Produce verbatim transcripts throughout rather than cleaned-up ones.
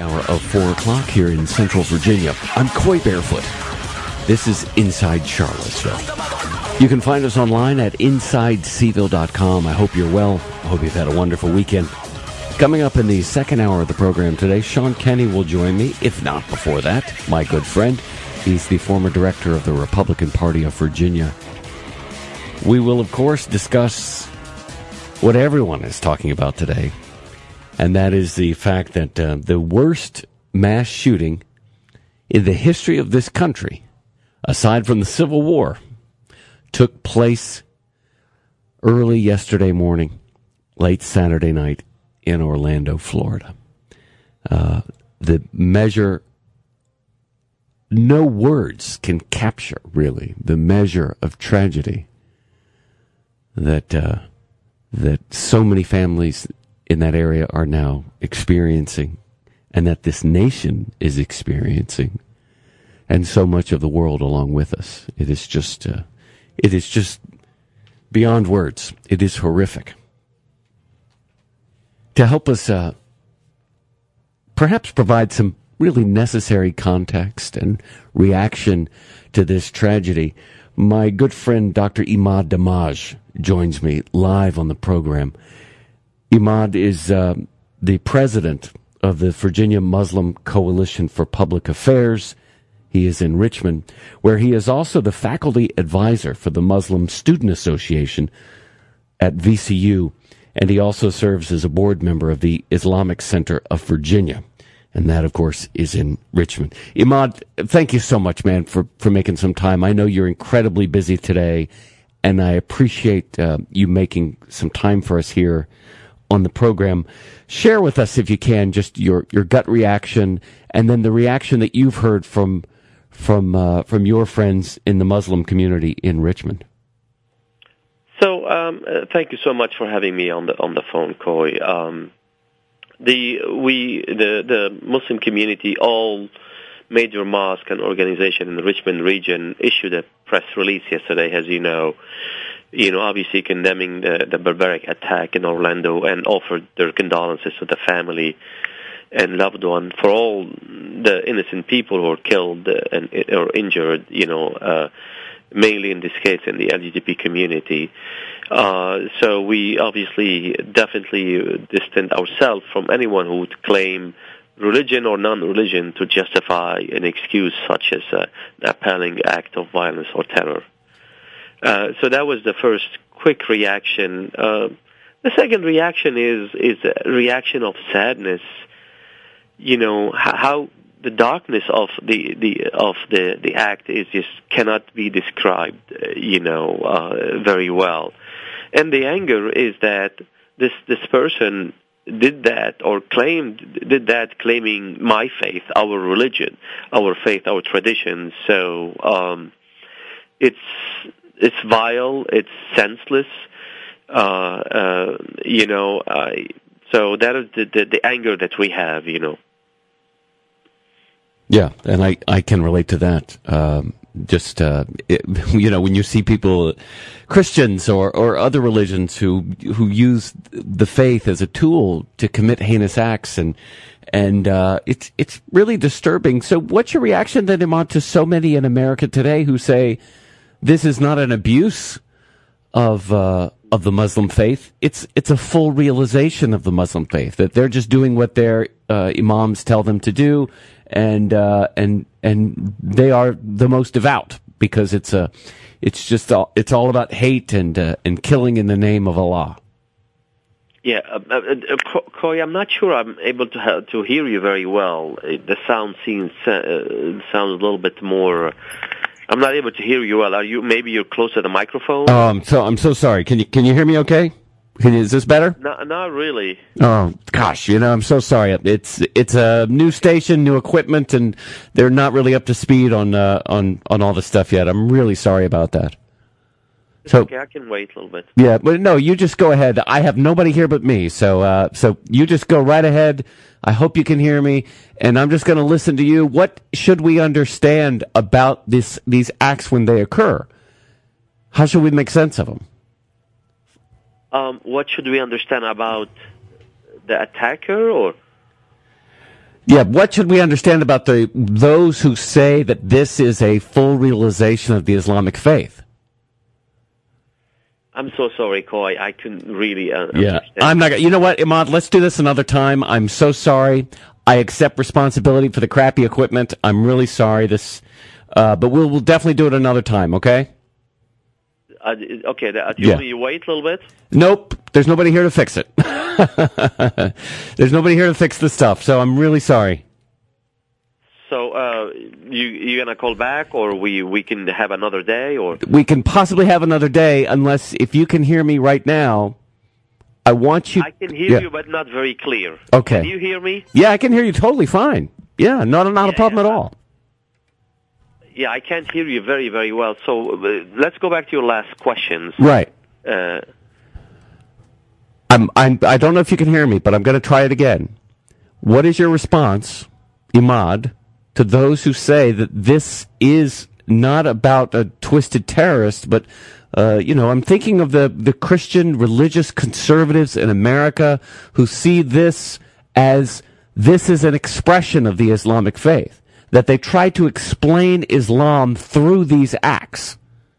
hour of four o'clock here in Central Virginia. I'm Coy Barefoot. This is Inside Charlottesville. You can find us online at inside c ville dot com. I hope you're well. I hope you've had a wonderful weekend. Coming up in the second hour of the program today, Sean Kenny will join me, if not before that, my good friend. He's the former director of the Republican Party of Virginia. We will, of course, discuss what everyone is talking about today, and that is the fact that uh, the worst mass shooting in the history of this country, aside from the Civil War, took place early yesterday morning, late Saturday night in Orlando, Florida. Uh, the measure, no words can capture, really, the measure of tragedy that uh, that so many families in that area are now experiencing, and that this nation is experiencing, and so much of the world along with us. It is just, uh, it is just beyond words. It is horrific. To help us, uh, perhaps provide some really necessary context and reaction to this tragedy, my good friend Doctor Imad Damaj joins me live on the program. Imad is uh, the president of the Virginia Muslim Coalition for Public Affairs. He is in Richmond, where he is also the faculty advisor for the Muslim Student Association at V C U, and he also serves as a board member of the Islamic Center of Virginia, and that, of course, is in Richmond. Imad, thank you so much, man, for, for making some time. I know you're incredibly busy today, and I appreciate uh, you making some time for us here on the program. Share with us, if you can, just your, your gut reaction, and then the reaction that you've heard from from uh, from your friends in the Muslim community in Richmond. So, um, uh, thank you so much for having me on the on the phone, Coy. Um, the we the the Muslim community, all major mosque and organization in the Richmond region, issued a press release yesterday, as you know. You know, obviously condemning the, the barbaric attack in Orlando, and offered their condolences to the family and loved one for all the innocent people who were killed and or injured. You know, uh, mainly in this case in the L G B T community. Uh, so we obviously definitely distance ourselves from anyone who would claim religion or non-religion to justify an excuse such as uh, an appalling act of violence or terror. Uh, so that was the first quick reaction. Uh, the second reaction is is a reaction of sadness. You know how, how the darkness of the, the of the, the act is just cannot be described. Uh, you know uh, very well, and the anger is that this this person did that or claimed did that claiming my faith, our religion, our faith, our traditions. So um, it's. It's vile. It's senseless. Uh, uh, you know, I, so that is the, the, the anger that we have, you know. Yeah, and I, I can relate to that. Um, just, uh, it, you know, when you see people, Christians or, or other religions who who use the faith as a tool to commit heinous acts, and and uh, it's it's really disturbing. So what's your reaction then, Imad, to so many in America today who say, this is not an abuse of uh, of the Muslim faith. It's it's a full realization of the Muslim faith, that they're just doing what their uh, imams tell them to do, and uh, and and they are the most devout because it's a it's just all, it's all about hate and uh, and killing in the name of Allah. Yeah, uh, uh, Coy, I'm not sure I'm able to ha- to hear you very well. The sound seems uh, sounds a little bit more. I'm not able to hear you well. Are you? Maybe you're close to the microphone. Oh, I'm so I'm so sorry. Can you can you hear me? Okay. Can you, is this better? No, not really. Oh gosh, you know I'm so sorry. It's it's a new station, new equipment, and they're not really up to speed on uh, on on all the stuff yet. I'm really sorry about that. So okay, I can wait a little bit. Yeah, but no, you just go ahead. I have nobody here but me, so uh, so you just go right ahead. I hope you can hear me, and I'm just going to listen to you. What should we understand about this these acts when they occur? How should we make sense of them? Um, what should we understand about the attacker, or? Yeah, what should we understand about the those who say that this is a full realization of the Islamic faith? I'm so sorry, Coy. I couldn't really uh, yeah. understand. I'm not. You know what, Imad? Let's do this another time. I'm so sorry. I accept responsibility for the crappy equipment. I'm really sorry. This, uh, but we'll we'll definitely do it another time. Okay. Uh, okay. Uh, do you yeah. want me to wait a little bit? Nope. There's nobody here to fix it. There's nobody here to fix the stuff. So I'm really sorry. So uh, you you gonna call back, or we we can have another day, or we can possibly have another day, unless if you can hear me right now, I want you. I can hear yeah. you, but not very clear. Okay. Can you hear me? Yeah, I can hear you totally fine. Yeah, not not yeah, a problem yeah. at all. Yeah, I can't hear you very very well. So uh, let's go back to your last questions. Right. Uh, I'm I'm I don't know if you can hear me, but I'm going to try it again. What is your response, Imad, to those who say that this is not about a twisted terrorist, but, uh, you know, I'm thinking of the, the Christian religious conservatives in America who see this as this is an expression of the Islamic faith, that they try to explain Islam through these acts.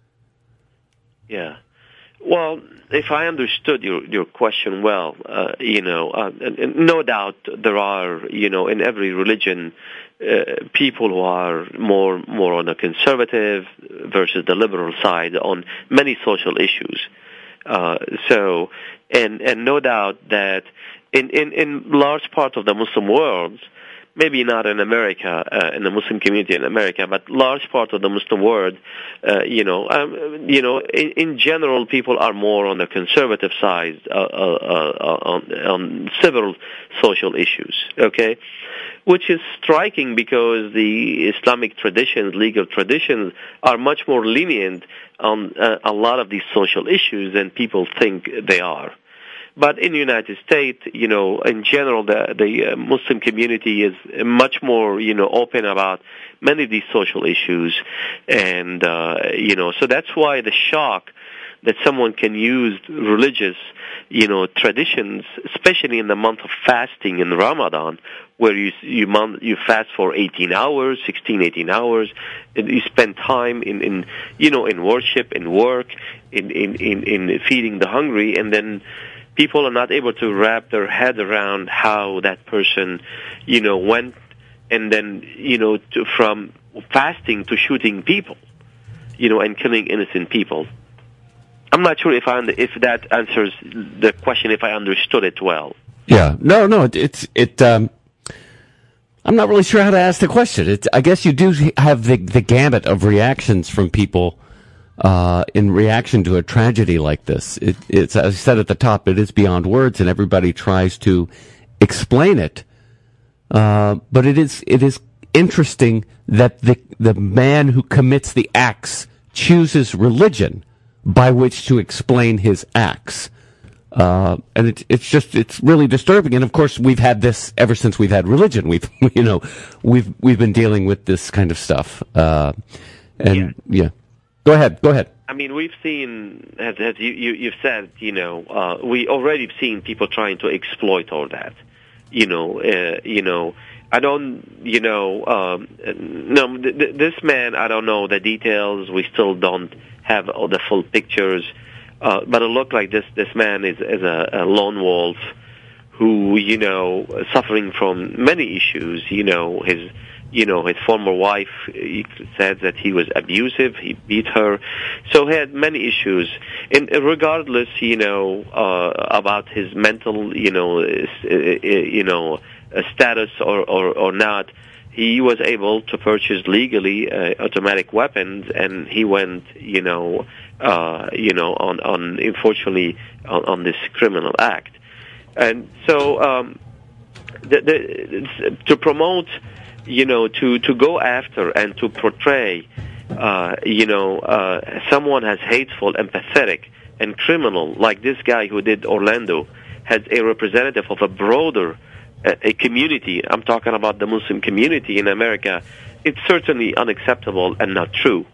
Yeah. Well, if I understood your, your question well, uh, you know, uh, and, and no doubt there are, you know, in every religion, uh, people who are more more on the conservative versus the liberal side on many social issues. Uh, so, and and no doubt that in, in, in large part of the Muslim world, maybe not in America, uh, in the Muslim community in America, but large part of the Muslim world, uh, you know, um, you know, in, in general, people are more on the conservative side uh, uh, uh, on, on several social issues. Okay, which is striking because the Islamic traditions, legal traditions, are much more lenient on uh, a lot of these social issues than people think they are. But in the United States, you know, in general, the the uh, Muslim community is much more, you know, open about many of these social issues, and uh, you know, so that's why the shock that someone can use religious, you know, traditions, especially in the month of fasting in Ramadan, where you you month, you fast for eighteen hours, sixteen, eighteen hours, and you spend time in, in you know in worship, in work, in in in, in feeding the hungry, and then people are not able to wrap their head around how that person, you know, went, and then, you know, to, from fasting to shooting people, you know, and killing innocent people. I'm not sure if I if that answers the question, if I understood it well. Yeah, no, no, it, it's it. Um, I'm not really sure how to ask the question. It, I guess you do have the the gamut of reactions from people. Uh, in reaction to a tragedy like this, it, it's, as I said at the top, it is beyond words, and everybody tries to explain it. Uh, but it is it is interesting that the the man who commits the acts chooses religion by which to explain his acts, uh, and it's it's just it's really disturbing. And of course, we've had this ever since we've had religion. We've you know we've we've been dealing with this kind of stuff, uh, and yeah. yeah. Go ahead. Go ahead. I mean, we've seen, as, as you, you, you've said, you know, uh, we already seen people trying to exploit all that. You know, uh, you know, I don't, you know, um, no, th- th- this man, I don't know the details. We still don't have all the full pictures. Uh, but it looked like this, this man is, is a, a lone wolf who, you know, suffering from many issues, you know, his, You know, his former wife, he said that he was abusive, he beat her. So he had many issues. And regardless, you know, uh, about his mental, you know, you know, status or, or, or not, he was able to purchase legally uh, automatic weapons, and he went, you know, uh, you know, on, on unfortunately, on, on this criminal act. And so um, the, the, to promote... you know, to, to go after and to portray, uh, you know, uh, someone as hateful, empathetic, and criminal, like this guy who did Orlando, has a representative of a broader uh, a community. I'm talking about the Muslim community in America. It's certainly unacceptable and not true.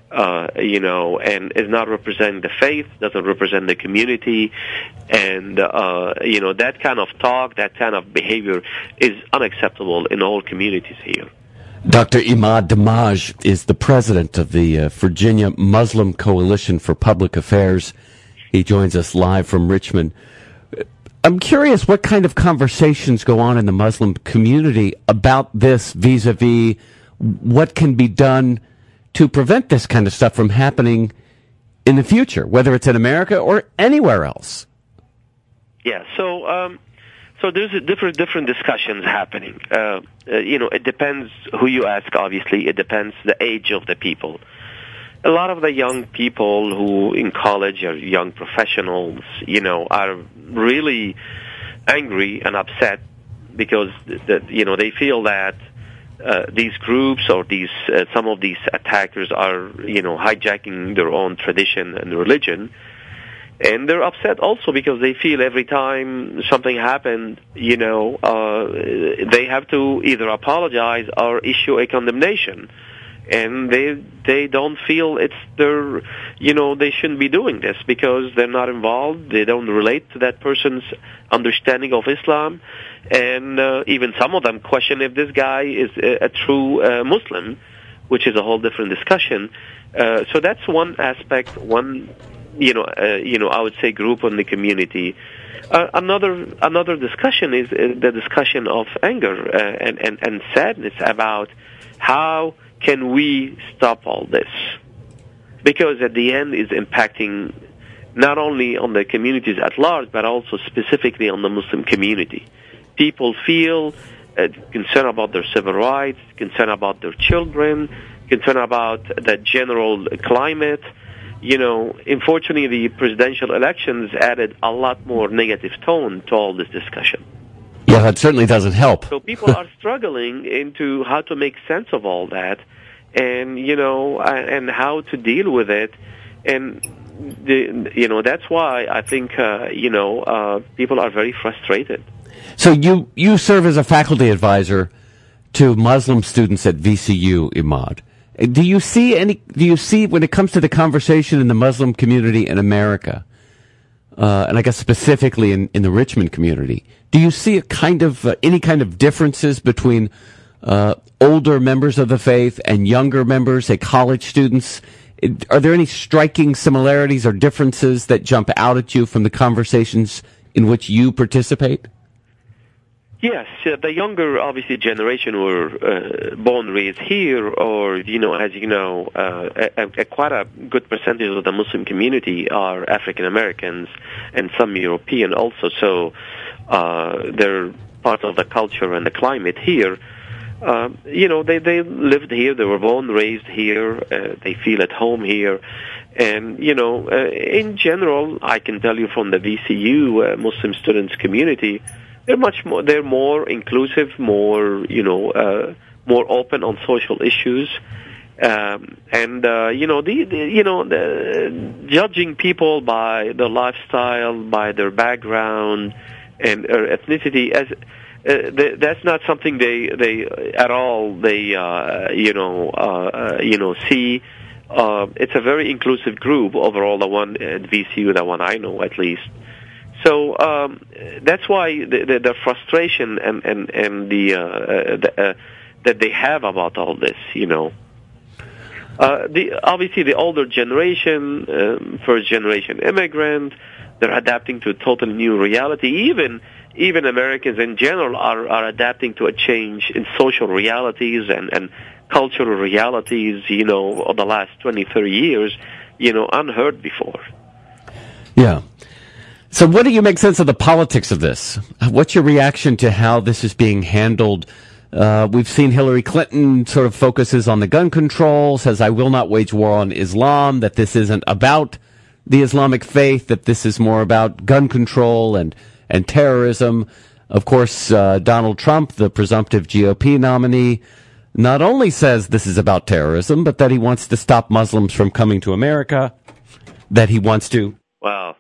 uh, you know, and is not representing the faith, doesn't represent the community, and, uh, you know, that kind of talk, that kind of behavior is unacceptable in all communities here. Doctor Imad Damaj is the president of the uh, Virginia Muslim Coalition for Public Affairs. He joins us live from Richmond. I'm curious what kind of conversations go on in the Muslim community about this vis-a-vis what can be done to prevent this kind of stuff from happening in the future, whether it's in America or anywhere else. Yeah, so um, so there's a different different discussions happening. Uh, uh, you know, it depends who you ask, obviously. It depends the age of the people. A lot of the young people who in college or young professionals, you know, are really angry and upset because, the, you know, they feel that uh, these groups or these uh, some of these attackers are, you know, hijacking their own tradition and religion. And they're upset also because they feel every time something happened, you know, uh, they have to either apologize or issue a condemnation. And they they don't feel it's their, you know, they shouldn't be doing this because they're not involved. They don't relate to that person's understanding of Islam. And uh, even some of them question if this guy is a, a true uh, Muslim, which is a whole different discussion. Uh, so that's one aspect, one, you know, uh, you know, I would say group in the community. Uh, another another discussion is uh, the discussion of anger uh, and, and, and sadness about how can we stop all this? Because at the end is impacting not only on the communities at large, but also specifically on the Muslim community. People feel uh, concerned about their civil rights, concerned about their children, concerned about the general climate. You know, unfortunately, the presidential elections added a lot more negative tone to all this discussion. Yeah, that certainly doesn't help. So people are struggling into how to make sense of all that, and you know, and how to deal with it, and the, you know, that's why I think uh, you know uh, people are very frustrated. So you you serve as a faculty advisor to Muslim students at V C U, Imad. Do you see any? Do you see when it comes to the conversation in the Muslim community in America? Uh, and I guess specifically in, in the Richmond community, do you see a kind of uh, any kind of differences between uh, older members of the faith and younger members, say college students? It, are there any striking similarities or differences that jump out at you from the conversations in which you participate? Yes, uh, the younger, obviously, generation were uh, born raised here, or, you know, as you know, uh, a, a, quite a good percentage of the Muslim community are African Americans and some European also, so uh, they're part of the culture and the climate here. Uh, you know, they, they lived here, they were born, raised here, uh, they feel at home here. And, you know, uh, in general, I can tell you from the V C U uh, Muslim students community, they're much more, they're more inclusive, more, you know, uh, more open on social issues. Um, and, uh, you know, the, the you know, the, judging people by their lifestyle, by their background and uh, ethnicity, as uh, they, that's not something they, they at all, they, uh, you know, uh, uh, you know, see. Uh, it's a very inclusive group overall, the one at V C U, the one I know at least. So um, that's why the, the, the frustration and, and, and the, uh, the uh, that they have about all this, you know. Uh, the obviously the older generation, um, first generation immigrant, they're adapting to a totally new reality. Even even Americans in general are, are adapting to a change in social realities and, and cultural realities, you know, of the last twenty, thirty years, you know, unheard before. Yeah. So what do you make sense of the politics of this? What's your reaction to how this is being handled? Uh, we've seen Hillary Clinton sort of focuses on the gun control, says, I will not wage war on Islam, that this isn't about the Islamic faith, that this is more about gun control and, and terrorism. Of course, uh, Donald Trump, the presumptive G O P nominee, not only says this is about terrorism, but that he wants to stop Muslims from coming to America, that he wants to... Wow.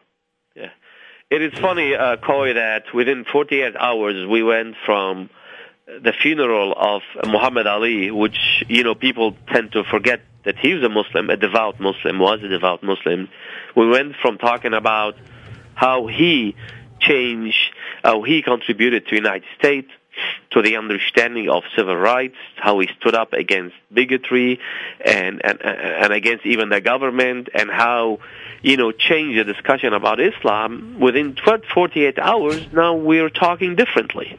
It is funny, uh, Coy, that within forty-eight hours we went from the funeral of Muhammad Ali, which, you know, people tend to forget that he was a Muslim, a devout Muslim, was a devout Muslim. We went from talking about how he changed, how he contributed to the United States, to the understanding of civil rights, how he stood up against bigotry and, and, and against even the government, and how, you know, changed the discussion about Islam. Within twelve, forty-eight hours, now we're talking differently.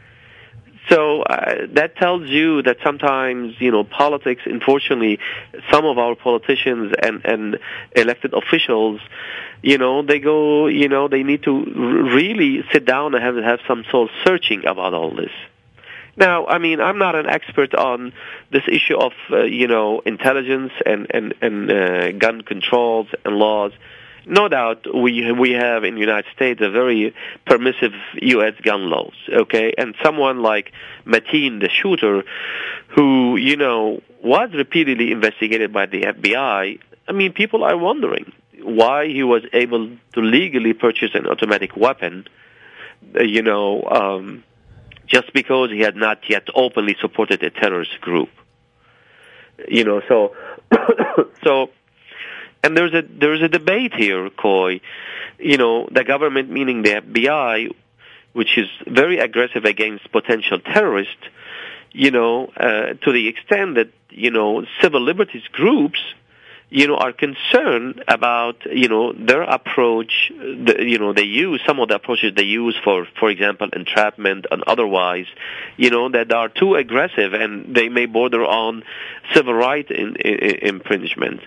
So uh, that tells you that sometimes, you know, politics, unfortunately, some of our politicians and, and elected officials, you know, they go, you know, they need to really sit down and have, have some soul searching about all this. Now, I mean, I'm not an expert on this issue of, uh, you know, intelligence and, and, and uh, gun controls and laws. No doubt we we have in the United States a very permissive U S gun laws, okay? And someone like Mateen, the shooter, who, you know, was repeatedly investigated by the F B I, I mean, people are wondering why he was able to legally purchase an automatic weapon, uh, you know, um, just because he had not yet openly supported a terrorist group. You know, so, so... And there's a there's a debate here, Coy. You know, the government, meaning the F B I, which is very aggressive against potential terrorists, you know, uh, to the extent that, you know, civil liberties groups, you know, are concerned about, you know, their approach, the, you know, they use, some of the approaches they use for, for example, entrapment and otherwise, you know, that are too aggressive and they may border on civil rights in, in, infringement.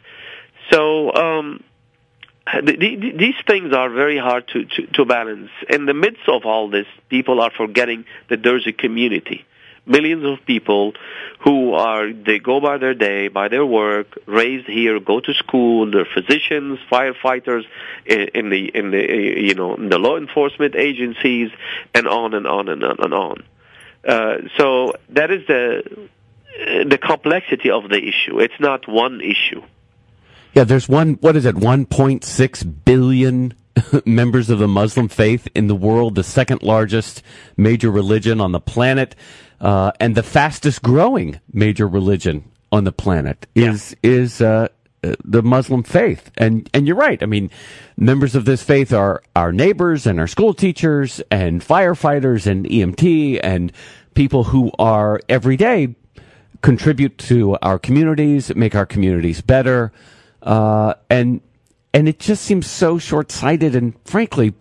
So um, the, the, these things are very hard to, to, to balance. In the midst of all this, people are forgetting that there's a community. Millions of people who are, they go by their day, by their work, raised here, go to school, they're physicians, firefighters, in, in the, in the, you know, in the law enforcement agencies, and on and on and on and on. Uh, so that is the, the complexity of the issue. It's not one issue. Yeah, there's one, what is it, one point six billion members of the Muslim faith in the world, the second largest major religion on the planet, uh, and the fastest growing major religion on the planet is, yeah. is, uh, the Muslim faith. And, and you're right. I mean, members of this faith are our neighbors and our school teachers and firefighters and E M T and people who are every day contribute to our communities, make our communities better. Uh, and, and it just seems so short-sighted and frankly,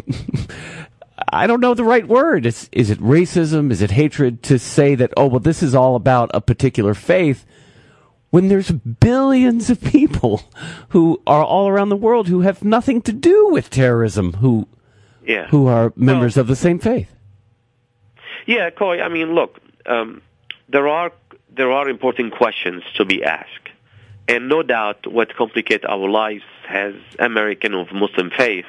I don't know the right word. Is, is it racism? Is it hatred to say that, oh, well, this is all about a particular faith when there's billions of people who are all around the world who have nothing to do with terrorism, who, yeah. who are members well, of the same faith? Yeah, Coy, I mean, look, um, there are, there are important questions to be asked. And no doubt what complicates our lives as American of Muslim faith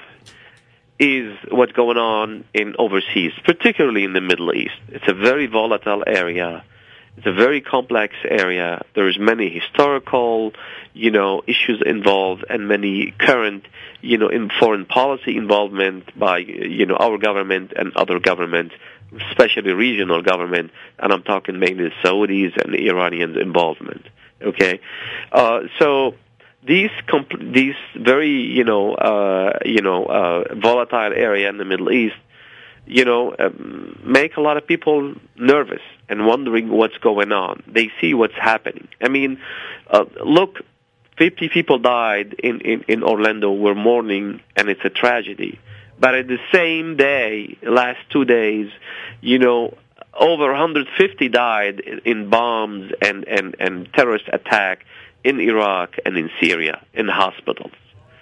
is what's going on in overseas, particularly in the Middle East. It's a very volatile area. It's a very complex area. There's many historical, you know, issues involved and many current, you know, in foreign policy involvement by, you know, our government and other governments, especially regional government, and I'm talking mainly the Saudis and the Iranians' involvement. Okay, uh, so these compl- these very you know uh, you know uh, volatile area in the Middle East, you know, um, make a lot of people nervous and wondering what's going on. They see what's happening. I mean, uh, look, fifty people died in, in, in Orlando. We're mourning, and it's a tragedy. But at the same day, last two days, you know, over one hundred fifty died in bombs and, and, and terrorist attack in Iraq and in Syria, in hospitals.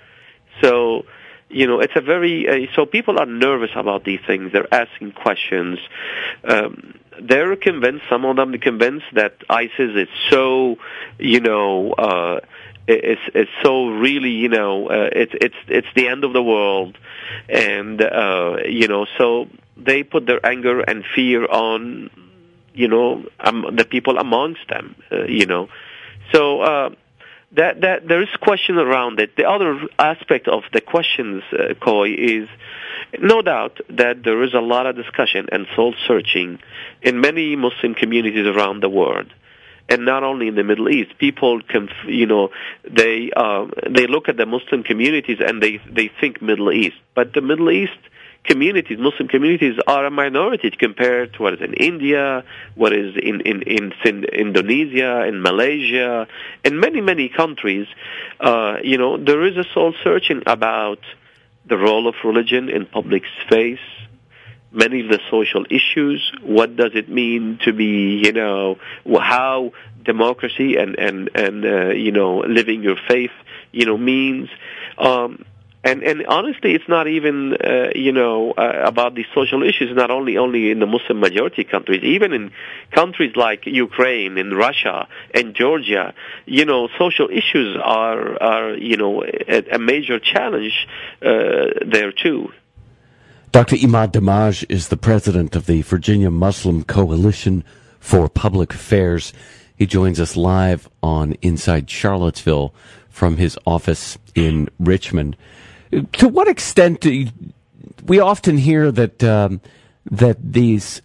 So, you know, it's a very, uh, so people are nervous about these things. They're asking questions. Um, they're convinced, some of them are convinced that ISIS is so, you know, uh, it's, it's so really, you know, uh, it's, it's, it's the end of the world. And, uh, you know, so they put their anger and fear on, you know, um, the people amongst them, uh, you know. So, uh, that, that, there is question around it. The other aspect of the questions, uh, Coy, is no doubt that there is a lot of discussion and soul searching in many Muslim communities around the world. and not only in the Middle East. People can, you know, they uh, they look at the Muslim communities and they they think Middle East, but the Middle East communities, Muslim communities, are a minority compared to what is in India, what is in in, in, in Indonesia, in Malaysia, in many many countries. Uh, you know, there is a soul searching about the role of religion in public space. Many of the social issues, what does it mean to be, you know, how democracy and, and, and uh, you know, living your faith, you know, means. Um, and, and honestly, it's not even, uh, you know, uh, about these social issues, not only, only in the Muslim majority countries, even in countries like Ukraine and Russia and Georgia, you know, social issues are, are you know, a, a major challenge uh, there too. Doctor Imad Damaj is the president of the Virginia Muslim Coalition for Public Affairs. He joins us live on Inside Charlottesville from his office in Richmond. To what extent do you, we often hear that um, that these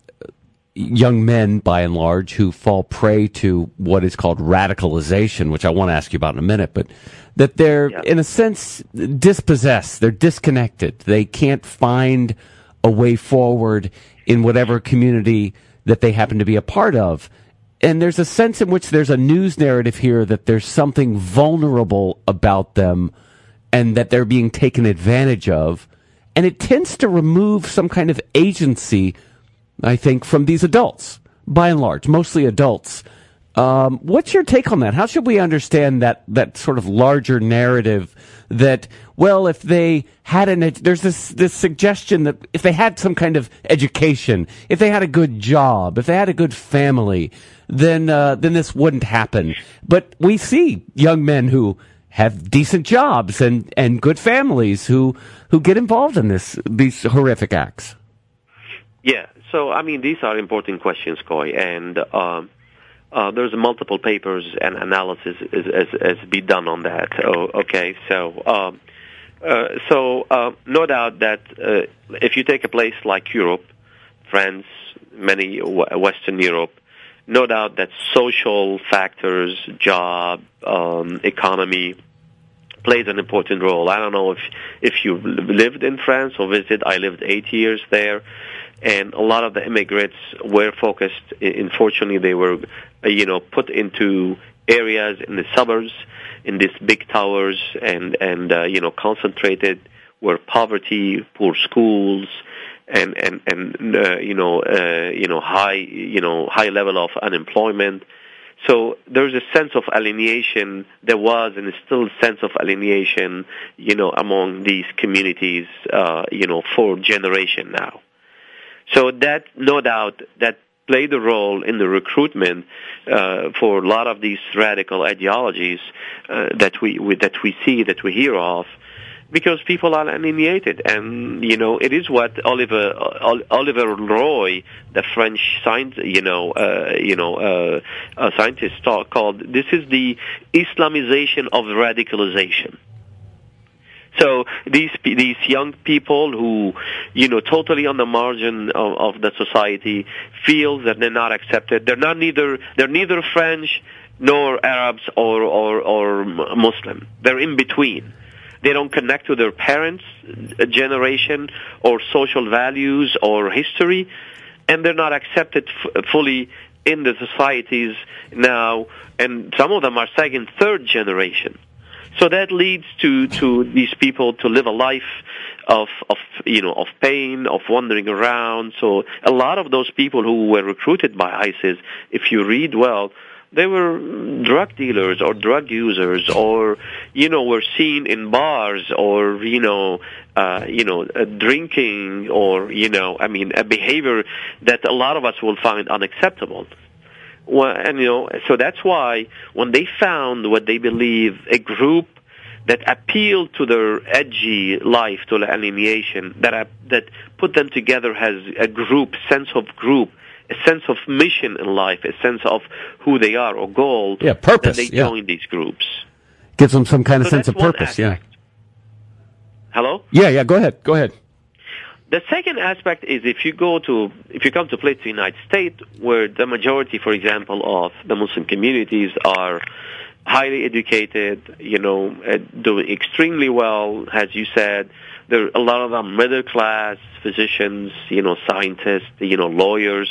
young men, by and large, who fall prey to what is called radicalization, which I want to ask you about in a minute, but that they're, yeah. in a sense, dispossessed, they're disconnected, they can't find a way forward in whatever community that they happen to be a part of. And there's a sense in which there's a news narrative here that there's something vulnerable about them and that they're being taken advantage of. And it tends to remove some kind of agency, I think, from these adults, by and large, mostly adults. Um, what's your take on that? How should we understand that, that sort of larger narrative that, well, if they had an, there's this, this suggestion that if they had some kind of education, if they had a good job, if they had a good family, then, uh, then this wouldn't happen. But we see young men who have decent jobs and, and good families who, who get involved in this, these horrific acts. Yeah. So, I mean, these are important questions, Coy, and, um, Uh, there's multiple papers and analysis as, as, as be done on that. Oh, okay, so um, uh, so uh, no doubt that uh, if you take a place like Europe, France, many Western Europe, no doubt that social factors, job, um, economy, plays an important role. I don't know if if you lived in France or visited. I lived eight years there. And a lot of the immigrants were focused, unfortunately, they were, you know, put into areas in the suburbs, in these big towers, and, and uh, you know, concentrated where poverty, poor schools, and, and, and uh, you know, uh, you know, high, you know, high level of unemployment. So there's a sense of alienation. There was and is still a sense of alienation, you know, among these communities, uh, you know, for generation now. So that, no doubt, that played a role in the recruitment uh, for a lot of these radical ideologies uh, that we, we that we see, that we hear of, because people are alienated. And you know, it is what Oliver Oliver Roy, the French scientist, you know, uh, you know, uh, a scientist talk, called this is the Islamization of radicalization. So these these young people who, you know, totally on the margin of, of the society, feel that they're not accepted. They're not neither they're neither French nor Arabs or or, or Muslim. They're in between. They don't connect to their parents' generation or social values or history, and they're not accepted f- fully in the societies now. And some of them are second, third generation. So that leads to, to these people to live a life of, of, you know, of pain, of wandering around. So a lot of those people who were recruited by ISIS, if you read well, they were drug dealers or drug users, or, you know, were seen in bars, or, you know, uh, you know, uh, drinking, or, you know, I mean, a behavior that a lot of us will find unacceptable. Well, and you know, so that's why when they found what they believe a group that appealed to their edgy life, to the alienation, that uh, that put them together as a group, sense of group, a sense of mission in life, a sense of who they are or goal. Yeah, purpose. That they yeah. join these groups. Gives them some kind of so sense of purpose. Yeah. Hello? Yeah, yeah. Go ahead. Go ahead. The second aspect is if you go to, if you come to places in the United States where the majority, for example, of the Muslim communities are highly educated, you know, uh, doing extremely well, as you said. There are a lot of them middle class, physicians, you know, scientists, you know, lawyers.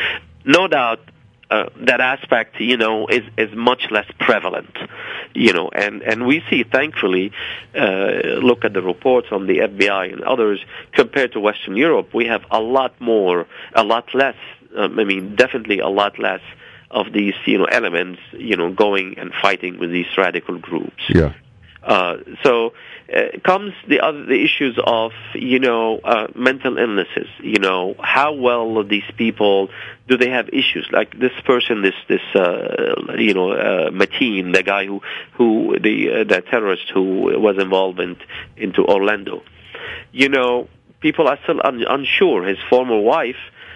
No doubt uh, that aspect, you know, is, is much less prevalent, you know, and, and we see, thankfully, uh, look at the reports on the F B I and others, compared to Western Europe, we have a lot more, a lot less, um, I mean, definitely a lot less of these, you know, elements, you know, going and fighting with these radical groups. Yeah. Uh, so uh, comes the other the issues of, you know, uh, mental illnesses. You know, how well these people, do they have issues? Like this person, this this uh, you know, uh, Mateen, the guy who who the uh, the terrorist who was involved in, into Orlando. You know, people are still un- unsure. His former wife,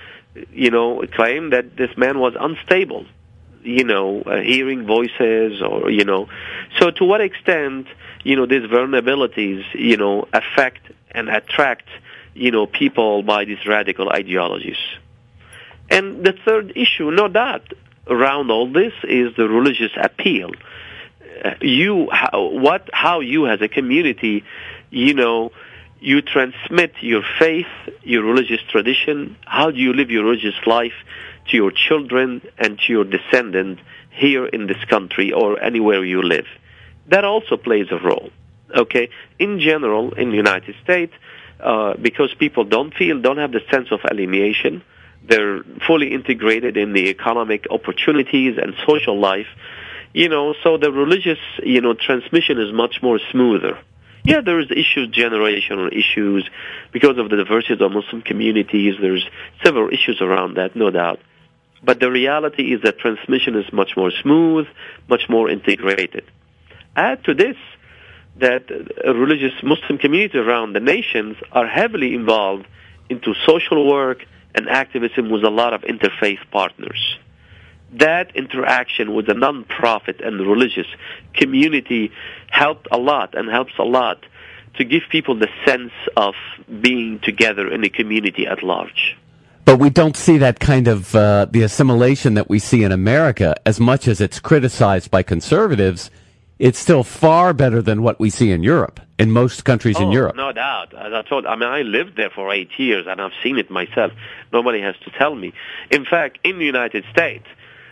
you know, claimed that this man was unstable, you know, uh, hearing voices or, you know. So to what extent, you know, these vulnerabilities, you know, affect and attract, you know, people by these radical ideologies. And the third issue, no doubt, around all this is the religious appeal. Uh, you, how, what, how you as a community, you know, you transmit your faith, your religious tradition. How do you live your religious life to your children and to your descendants here in this country or anywhere you live? That also plays a role, okay? In general, in the United States, uh, because people don't feel, don't have the sense of alienation, they're fully integrated in the economic opportunities and social life, you know, so the religious, you know, transmission is much more smoother. Yeah, there's issues, generational issues, because of the diversity of Muslim communities. There's several issues around that, no doubt. But the reality is that transmission is much more smooth, much more integrated. Add to this that religious Muslim communities around the nations are heavily involved into social work and activism with a lot of interfaith partners. That interaction with the non-profit and the religious community helped a lot and helps a lot to give people the sense of being together in the community at large. But we don't see that kind of uh, the assimilation that we see in America. As much as it's criticized by conservatives, it's still far better than what we see in Europe, in most countries oh, in Europe. No doubt. As I told, I mean, I lived there for eight years, and I've seen it myself. Nobody has to tell me. In fact, in the United States,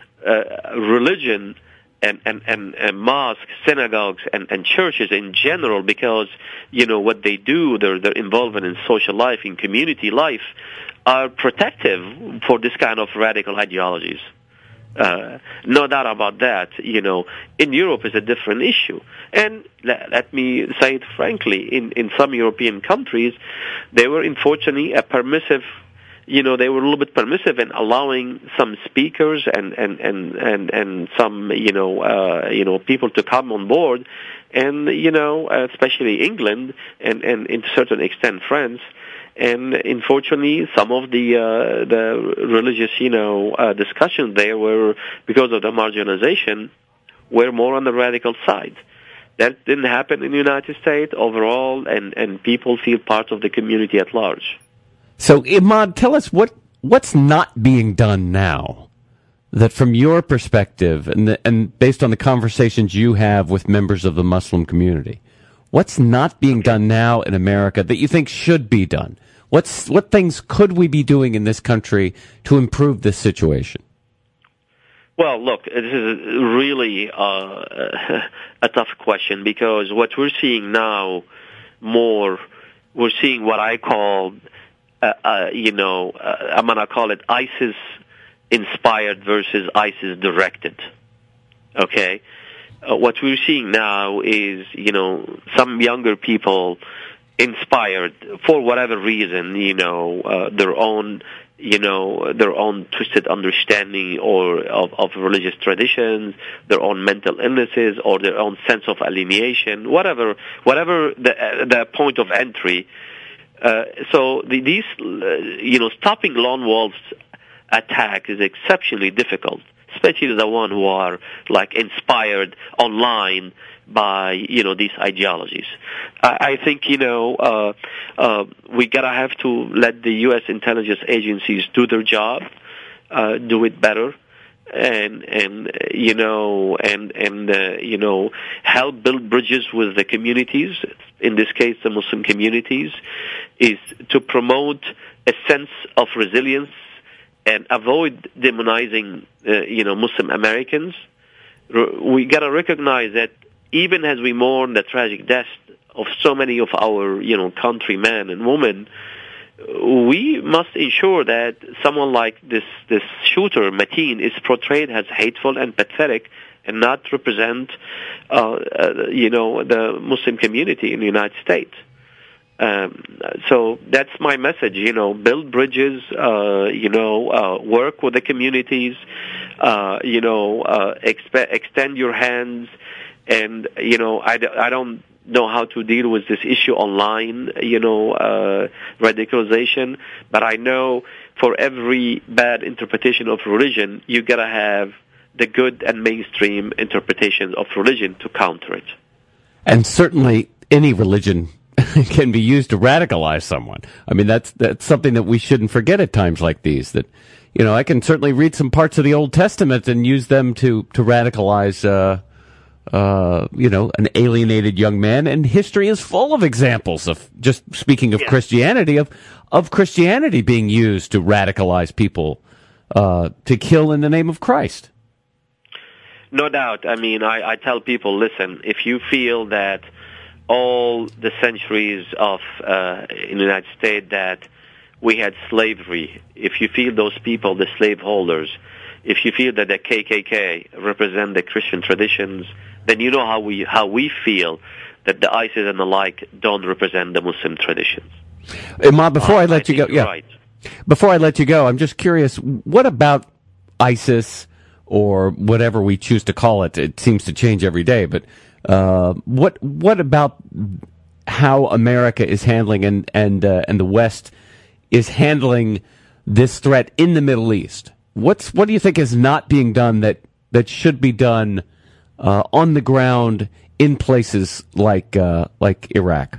uh, religion and, and, and, and mosques, synagogues, and, and churches in general, because, you know, what they do, their, their involvement in social life, in community life, are protective for this kind of radical ideologies. Uh, no doubt about that. You know, in Europe is a different issue. And let, let me say it frankly, in, in some European countries, they were unfortunately a permissive, you know, they were a little bit permissive in allowing some speakers and, and, and, and, and some, you know, uh, you know, people to come on board. And, you know, especially England and, and in a certain extent France. And unfortunately, some of the uh, the religious, you know, uh, discussions there were, because of the marginalization, were more on the radical side. That didn't happen in the United States overall, and, and people feel part of the community at large. So, Imad, tell us what what's not being done now, that from your perspective, and the, and based on the conversations you have with members of the Muslim community, what's not being done now in America that you think should be done? What's, what things could we be doing in this country to improve this situation? Well, look, this is really uh, a tough question, because what we're seeing now more, we're seeing what I call, uh, uh, you know, uh, I'm going to call it ISIS-inspired versus ISIS-directed, okay? Uh, what we're seeing now is, you know, some younger people inspired for whatever reason, you know, uh, their own, you know, their own twisted understanding or of, of religious traditions, their own mental illnesses, or their own sense of alienation, whatever, whatever the the point of entry. Uh, so the, these, uh, you know, stopping lone wolves attack is exceptionally difficult, especially the one who are like inspired online by, you know, these ideologies. I, I think, you know, uh, uh, we gotta have to let the U S intelligence agencies do their job, uh, do it better, and and you know and and uh, you know help build bridges with the communities. In this case, the Muslim communities, is to promote a sense of resilience and avoid demonizing uh, you know Muslim Americans. We got to recognize that even as we mourn the tragic death of so many of our you know countrymen and women, we must ensure that someone like this this shooter, Mateen, is portrayed as hateful and pathetic, and not represent, uh, uh, you know, the Muslim community in the United States. Um, so that's my message. You know, build bridges. Uh, you know, uh, work with the communities. Uh, you know, uh, expe- extend your hands, and you know, I, d- I don't. know how to deal with this issue online, you know, uh, radicalization. But I know for every bad interpretation of religion, you gotta have the good and mainstream interpretations of religion to counter it. And certainly any religion can be used to radicalize someone. I mean, that's that's something that we shouldn't forget at times like these. That, you know, I can certainly read some parts of the Old Testament and use them to to radicalize. Uh, Uh, you know, an alienated young man, and history is full of examples of, just speaking of yeah. Christianity, of, of Christianity being used to radicalize people, uh, to kill in the name of Christ. No doubt. I mean, I, I tell people, listen, if you feel that all the centuries of, uh, in the United States that we had slavery, if you feel those people, the slaveholders, if you feel that the K K K represent the Christian traditions, then you know how we how we feel that the ISIS and the like don't represent the Muslim traditions. Imad, before uh, I let I you go, yeah. Right. Before I let you go, I'm just curious, what about ISIS or whatever we choose to call it? It seems to change every day, but uh, what what about how America is handling and and uh, and the West is handling this threat in the Middle East? What's what do you think is not being done that, that should be done uh, on the ground in places like uh, like Iraq?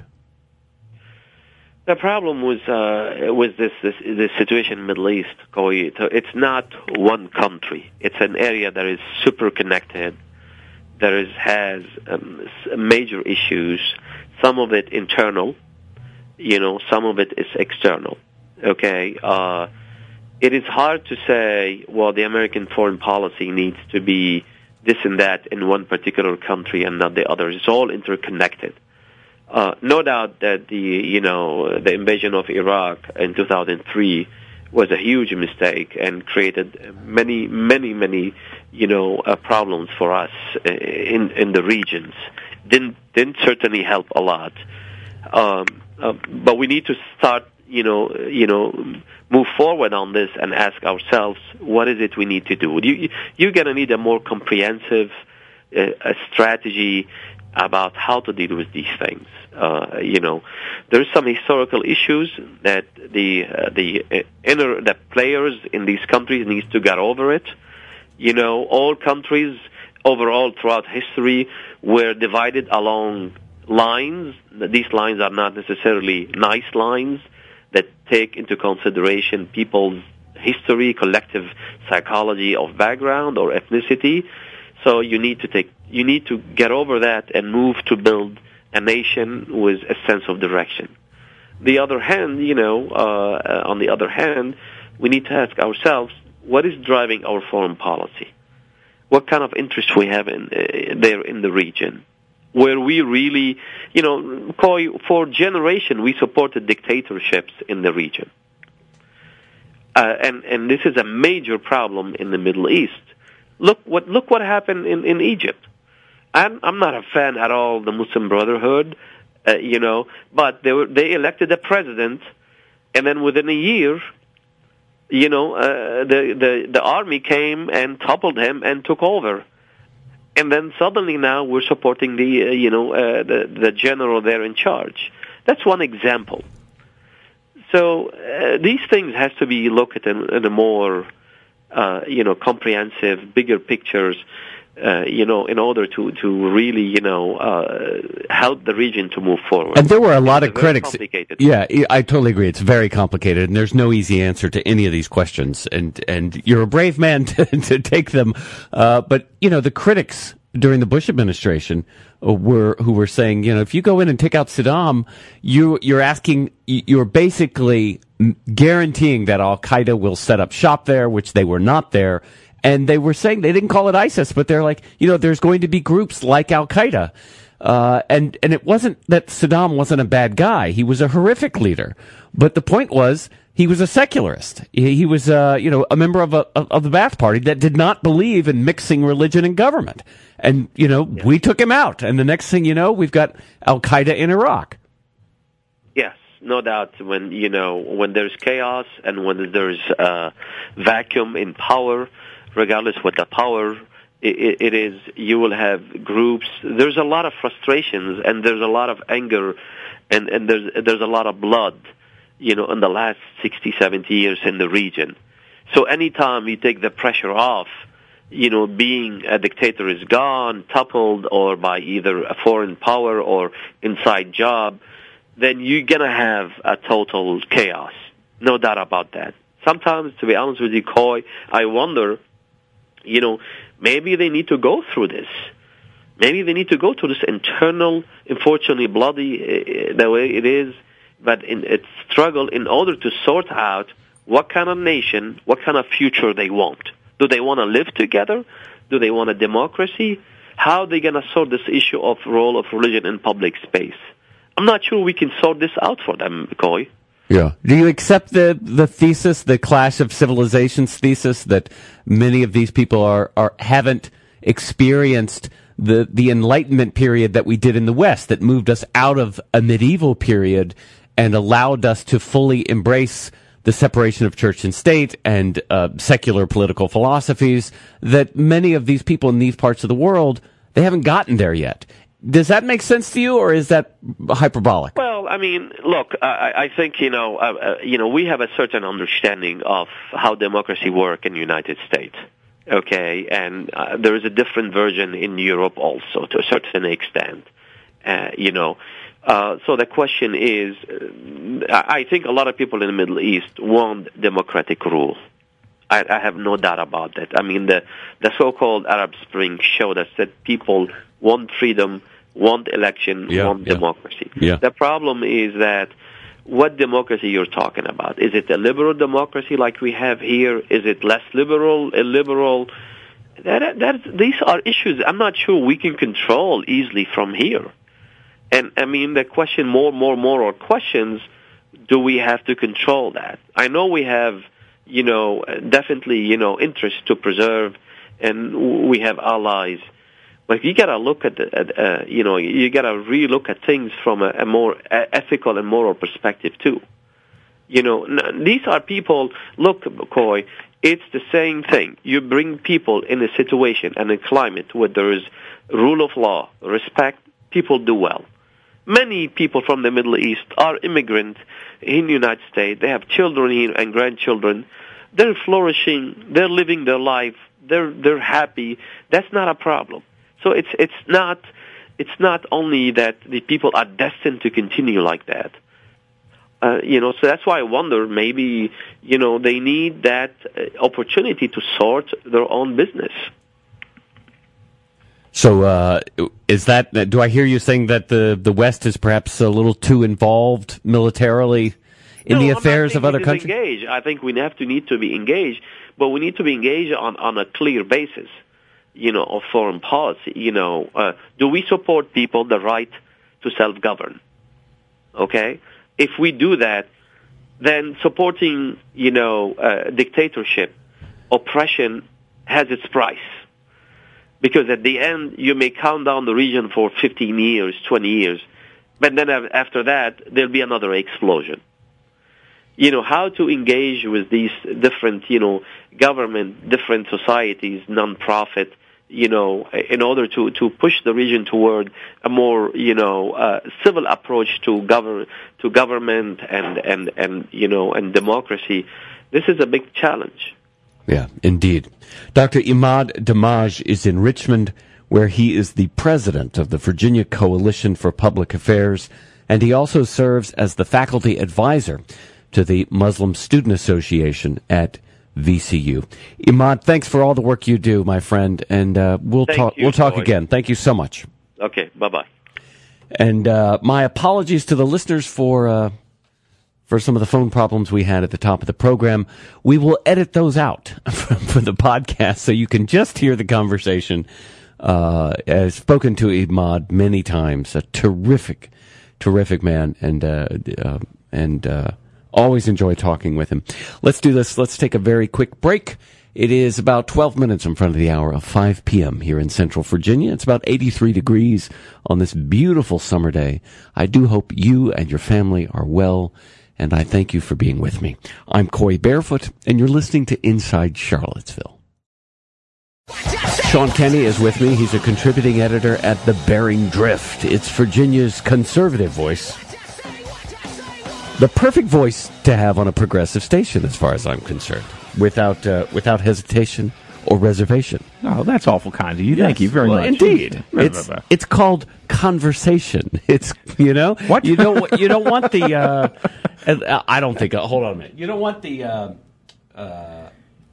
The problem with uh, with this, this this situation in the Middle East, Koi, it's not one country. It's an area that is super connected. There is has um, major issues. Some of it internal, you know. Some of it is external. Okay. Uh, It is hard to say, well, the American foreign policy needs to be this and that in one particular country and not the other. It's all interconnected. Uh, no doubt that the, you know, the invasion of Iraq in two thousand three was a huge mistake and created many, many, many, you know, uh, problems for us in in the regions. Didn't didn't certainly help a lot. Um, uh, but we need to start, you know, you know. move forward on this and ask ourselves, what is it we need to do? You, you're going to need a more comprehensive uh, a strategy about how to deal with these things. Uh, you know, there's some historical issues that the uh, the uh, inner the players in these countries need to get over it. You know, all countries overall throughout history were divided along lines. These lines are not necessarily nice lines that take into consideration people's history, collective psychology of background or ethnicity. So you need to take, you need to get over that and move to build a nation with a sense of direction. The other hand, you know, uh, on the other hand, we need to ask ourselves, what is driving our foreign policy? What kind of interest we have in uh, there in the region? Where we really, you know, for generation we supported dictatorships in the region, uh, and and this is a major problem in the Middle East. Look what look what happened in, in Egypt. I'm I'm not a fan at all of the Muslim Brotherhood, uh, you know, but they were they elected a president, and then within a year, you know, uh, the the the army came and toppled him and took over. And then suddenly now we're supporting the, uh, you know, uh, the, the general there in charge. That's one example. So uh, these things have to be looked at in, in a more, uh, you know, comprehensive, bigger pictures. uh, you know, in order to, to really, you know, uh, help the region to move forward. And there were a lot of very critics. Complicated. Yeah, I totally agree. It's very complicated, and there's no easy answer to any of these questions. And and you're a brave man to, to take them. Uh, but you know, the critics during the Bush administration were who were saying, you know, if you go in and take out Saddam, you you're asking, you're basically guaranteeing that Al Qaeda will set up shop there, which they were not there. And they were saying, they didn't call it ISIS, but they're like, you know, there's going to be groups like Al Qaeda. Uh, and, and it wasn't that Saddam wasn't a bad guy. He was a horrific leader. But the point was, he was a secularist. He, he was, uh, you know, a member of a, of the Ba'ath Party that did not believe in mixing religion and government. And, you know, yeah. we took him out. And the next thing you know, we've got Al Qaeda in Iraq. Yes, no doubt. When, you know, when there's chaos and when there's a vacuum in power, regardless what the power it, it is, you will have groups. There's a lot of frustrations and there's a lot of anger and, and there's there's a lot of blood, you know, in the last sixty, seventy years in the region. So anytime you take the pressure off, you know, being a dictator is gone, toppled, or by either a foreign power or inside job, then you're going to have a total chaos. No doubt about that. Sometimes, to be honest with you, Coy, I wonder, you know, maybe they need to go through this. Maybe they need to go through this internal, unfortunately bloody uh, the way it is, but in its struggle in order to sort out what kind of nation, what kind of future they want. Do they want to live together? Do they want a democracy? How are they going to sort this issue of role of religion in public space? I'm not sure we can sort this out for them, Coy. Yeah. Do you accept the, the thesis, the clash of civilizations thesis, that many of these people are, are haven't experienced the, the Enlightenment period that we did in the West, that moved us out of a medieval period and allowed us to fully embrace the separation of church and state and uh, secular political philosophies, that many of these people in these parts of the world, they haven't gotten there yet? Does that make sense to you, or is that hyperbolic? Well, I mean, look, I, I think, you know, uh, uh, you know, we have a certain understanding of how democracy works in the United States, okay? And uh, there is a different version in Europe also, to a certain extent, uh, you know. Uh, so the question is, uh, I think a lot of people in the Middle East want democratic rule. I, I have no doubt about that. I mean, the, the so-called Arab Spring showed us that people want freedom, want election, yeah, want yeah. democracy. Yeah. The problem is that what democracy you're talking about? Is it a liberal democracy like we have here? Is it less liberal, illiberal? That, that, these are issues I'm not sure we can control easily from here. And, I mean, the question more, more, more are questions, do we have to control that? I know we have, you know, definitely, you know, interest to preserve, and we have allies. But you got to look at, the, at uh, you know, you got to re-look at things from a, a more ethical and moral perspective too. You know, n- these are people. Look, Coy, it's the same thing. You bring people in a situation and a climate where there is rule of law, respect. People do well. Many people from the Middle East are immigrants in the United States. They have children here and grandchildren. They're flourishing. They're living their life. They're they're happy. That's not a problem. So it's it's not it's not only that the people are destined to continue like that. Uh, you know, so that's why I wonder, maybe, you know, they need that opportunity to sort their own business. So uh, is that, do I hear you saying that the, the West is perhaps a little too involved militarily in no, the I'm affairs of other countries? Engaged. I think we have to need to be engaged, but we need to be engaged on, on a clear basis, you know, of foreign policy. You know, uh, do we support people the right to self-govern? Okay? If we do that, then supporting, you know, uh, dictatorship, oppression has its price. Because at the end, you may count down the region for fifteen years, twenty years, but then after that, there'll be another explosion. You know, how to engage with these different, you know, government, different societies, non-profit, you know, in order to, to push the region toward a more, you know, uh, civil approach to govern to government and, and, and, you know, and democracy. This is a big challenge. Yeah, indeed. Doctor Imad Damaj is in Richmond, where he is the president of the Virginia Coalition for Public Affairs, and he also serves as the faculty advisor to the Muslim Student Association at V C U. Imad, thanks for all the work you do, my friend, and uh, we'll Thank talk. you, We'll talk Troy. again. Thank you so much. Okay, bye-bye. And uh, my apologies to the listeners for uh, for some of the phone problems we had at the top of the program. We will edit those out for the podcast so you can just hear the conversation. Uh, I've spoken to Imad many times. A terrific, terrific man, and uh, uh, and uh, always enjoy talking with him. Let's do this. Let's take a very quick break. It is about twelve minutes in front of the hour of five p.m. here in Central Virginia. It's about eighty-three degrees on this beautiful summer day. I do hope you and your family are well, and I thank you for being with me. I'm Coy Barefoot, and you're listening to Inside Charlottesville. Sean Kenny is with me. He's a contributing editor at The Bering Drift. It's Virginia's conservative voice. The perfect voice to have on a progressive station, as far as I'm concerned, without uh, without hesitation or reservation. Oh, that's awful kind of you. Yes. Thank you very Well, much. Indeed, it's it's called conversation. It's you know what you don't you don't want the. Uh, I don't think. Uh, hold on a minute. You don't want the uh, uh,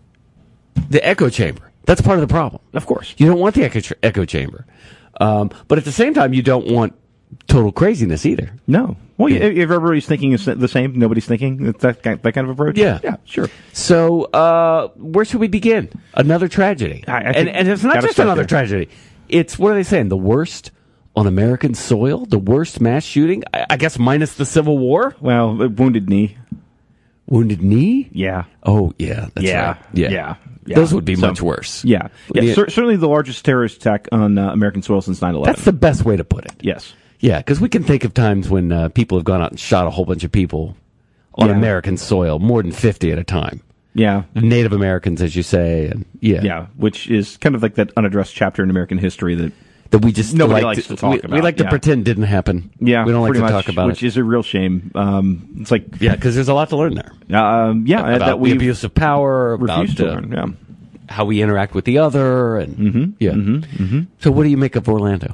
the echo chamber. That's part of the problem. Of course, you don't want the echo ch- echo chamber, um, but at the same time, you don't want total craziness either. No. Well, Yeah. if everybody's thinking is the same, nobody's thinking that that kind, that kind of approach. Yeah, yeah, sure. So, uh, where should we begin? Another tragedy, I- I and think and it's not gotta just start another there. tragedy. It's what are they saying? The worst on American soil, the worst mass shooting. I, I guess minus the Civil War. Well, uh, wounded knee. Wounded knee. Yeah. Oh yeah, that's Yeah. right. Yeah. Yeah. Yeah. Those would be So- much worse. Yeah. Yeah. Yeah. cer- certainly the largest terrorist attack on uh, American soil since nine eleven. That's the best way to put it. yes. Yeah, because we can think of times when uh, people have gone out and shot a whole bunch of people on Yeah. American soil, more than fifty at a time. Yeah. Native Americans, as you say, and yeah, Yeah. Which is kind of like that unaddressed chapter in American history that. that we just Nobody like likes to talk we, about, We like to yeah. pretend didn't happen. Yeah. we don't like pretty to much, talk about which it. is a real shame. Um, it's like. Yeah, because there's a lot to learn there Um, yeah. about that the we abuse of power, about refuse to uh, learn. Yeah. how we interact with the other, and Mm-hmm. yeah. Mm-hmm. So, what do you make of Orlando?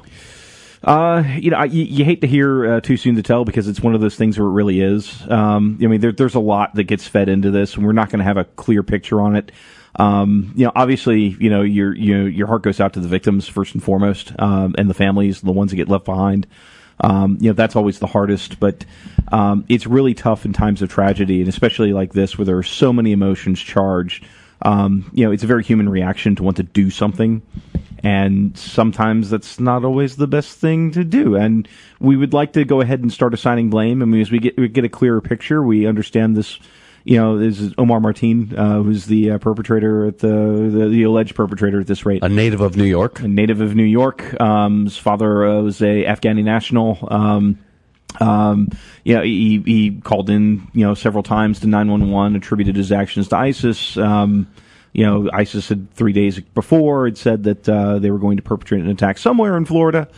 Uh, you know, I, you, you hate to hear uh, too soon to tell because it's one of those things where it really is. Um, I mean, there, there's a lot that gets fed into this, and we're not going to have a clear picture on it. Um, you know, obviously, you know, your your your heart goes out to the victims first and foremost, um, and the families, the ones that get left behind. Um, you know, that's always the hardest, but um, it's really tough in times of tragedy, and especially like this, where there are so many emotions charged. Um, you know, it's a very human reaction to want to do something, and sometimes that's not always the best thing to do. And we would like to go ahead and start assigning blame. I mean, as we get we get a clearer picture, we understand this. You know, this is Omar Martin, uh, who's the uh, perpetrator at the, the the alleged perpetrator at this rate. A native of New York. A native of New York. Um, his father uh, was a Afghani national. Um, um, you know, he, he called in, you know, several times to nine one one, attributed his actions to ISIS. Um, you know, ISIS had three days before had said that uh, they were going to perpetrate an attack somewhere in Florida.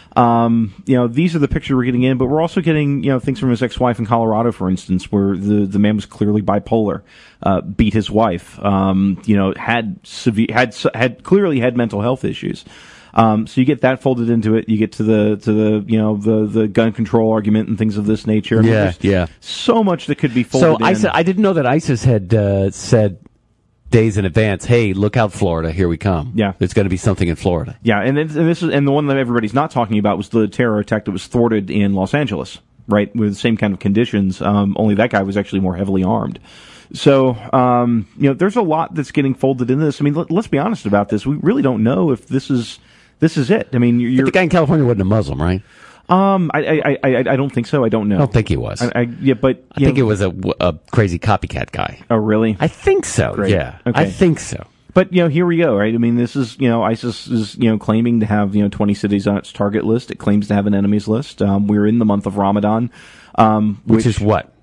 Um, you know, these are the pictures we're getting in, but we're also getting, you know, things from his ex-wife in Colorado, for instance, where the, the man was clearly bipolar, uh, beat his wife, um, you know, had severe, had, had clearly had mental health issues. Um, so you get that folded into it. You get to the, to the, you know, the, the gun control argument and things of this nature. I mean, Yeah, there's yeah. So much that could be folded So in. ISIS, I didn't know that ISIS had uh, said days in advance, hey, look out, Florida, here we come. Yeah. There's going to be something in Florida. Yeah, and, it, and this is and the one that everybody's not talking about was the terror attack that was thwarted in Los Angeles, right, with the same kind of conditions. Um, only that guy was actually more heavily armed. So, um, you know, there's a lot that's getting folded in this. I mean, let, let's be honest about this. We really don't know if this is this is it. I mean, you're, But the guy in California wasn't a Muslim, right? um, I, I, I, I don't think so. I don't know. I don't think he was. I, I yeah, but I you think know, it was a, a crazy copycat guy. Oh, really? I think so. Great. Yeah, Okay. I think so. But, you know, here we go, right? I mean, this is, you know, ISIS is, you know, claiming to have, you know, twenty cities on its target list. It claims to have an enemies list. Um, we're in the month of Ramadan. Um, Which, which is what?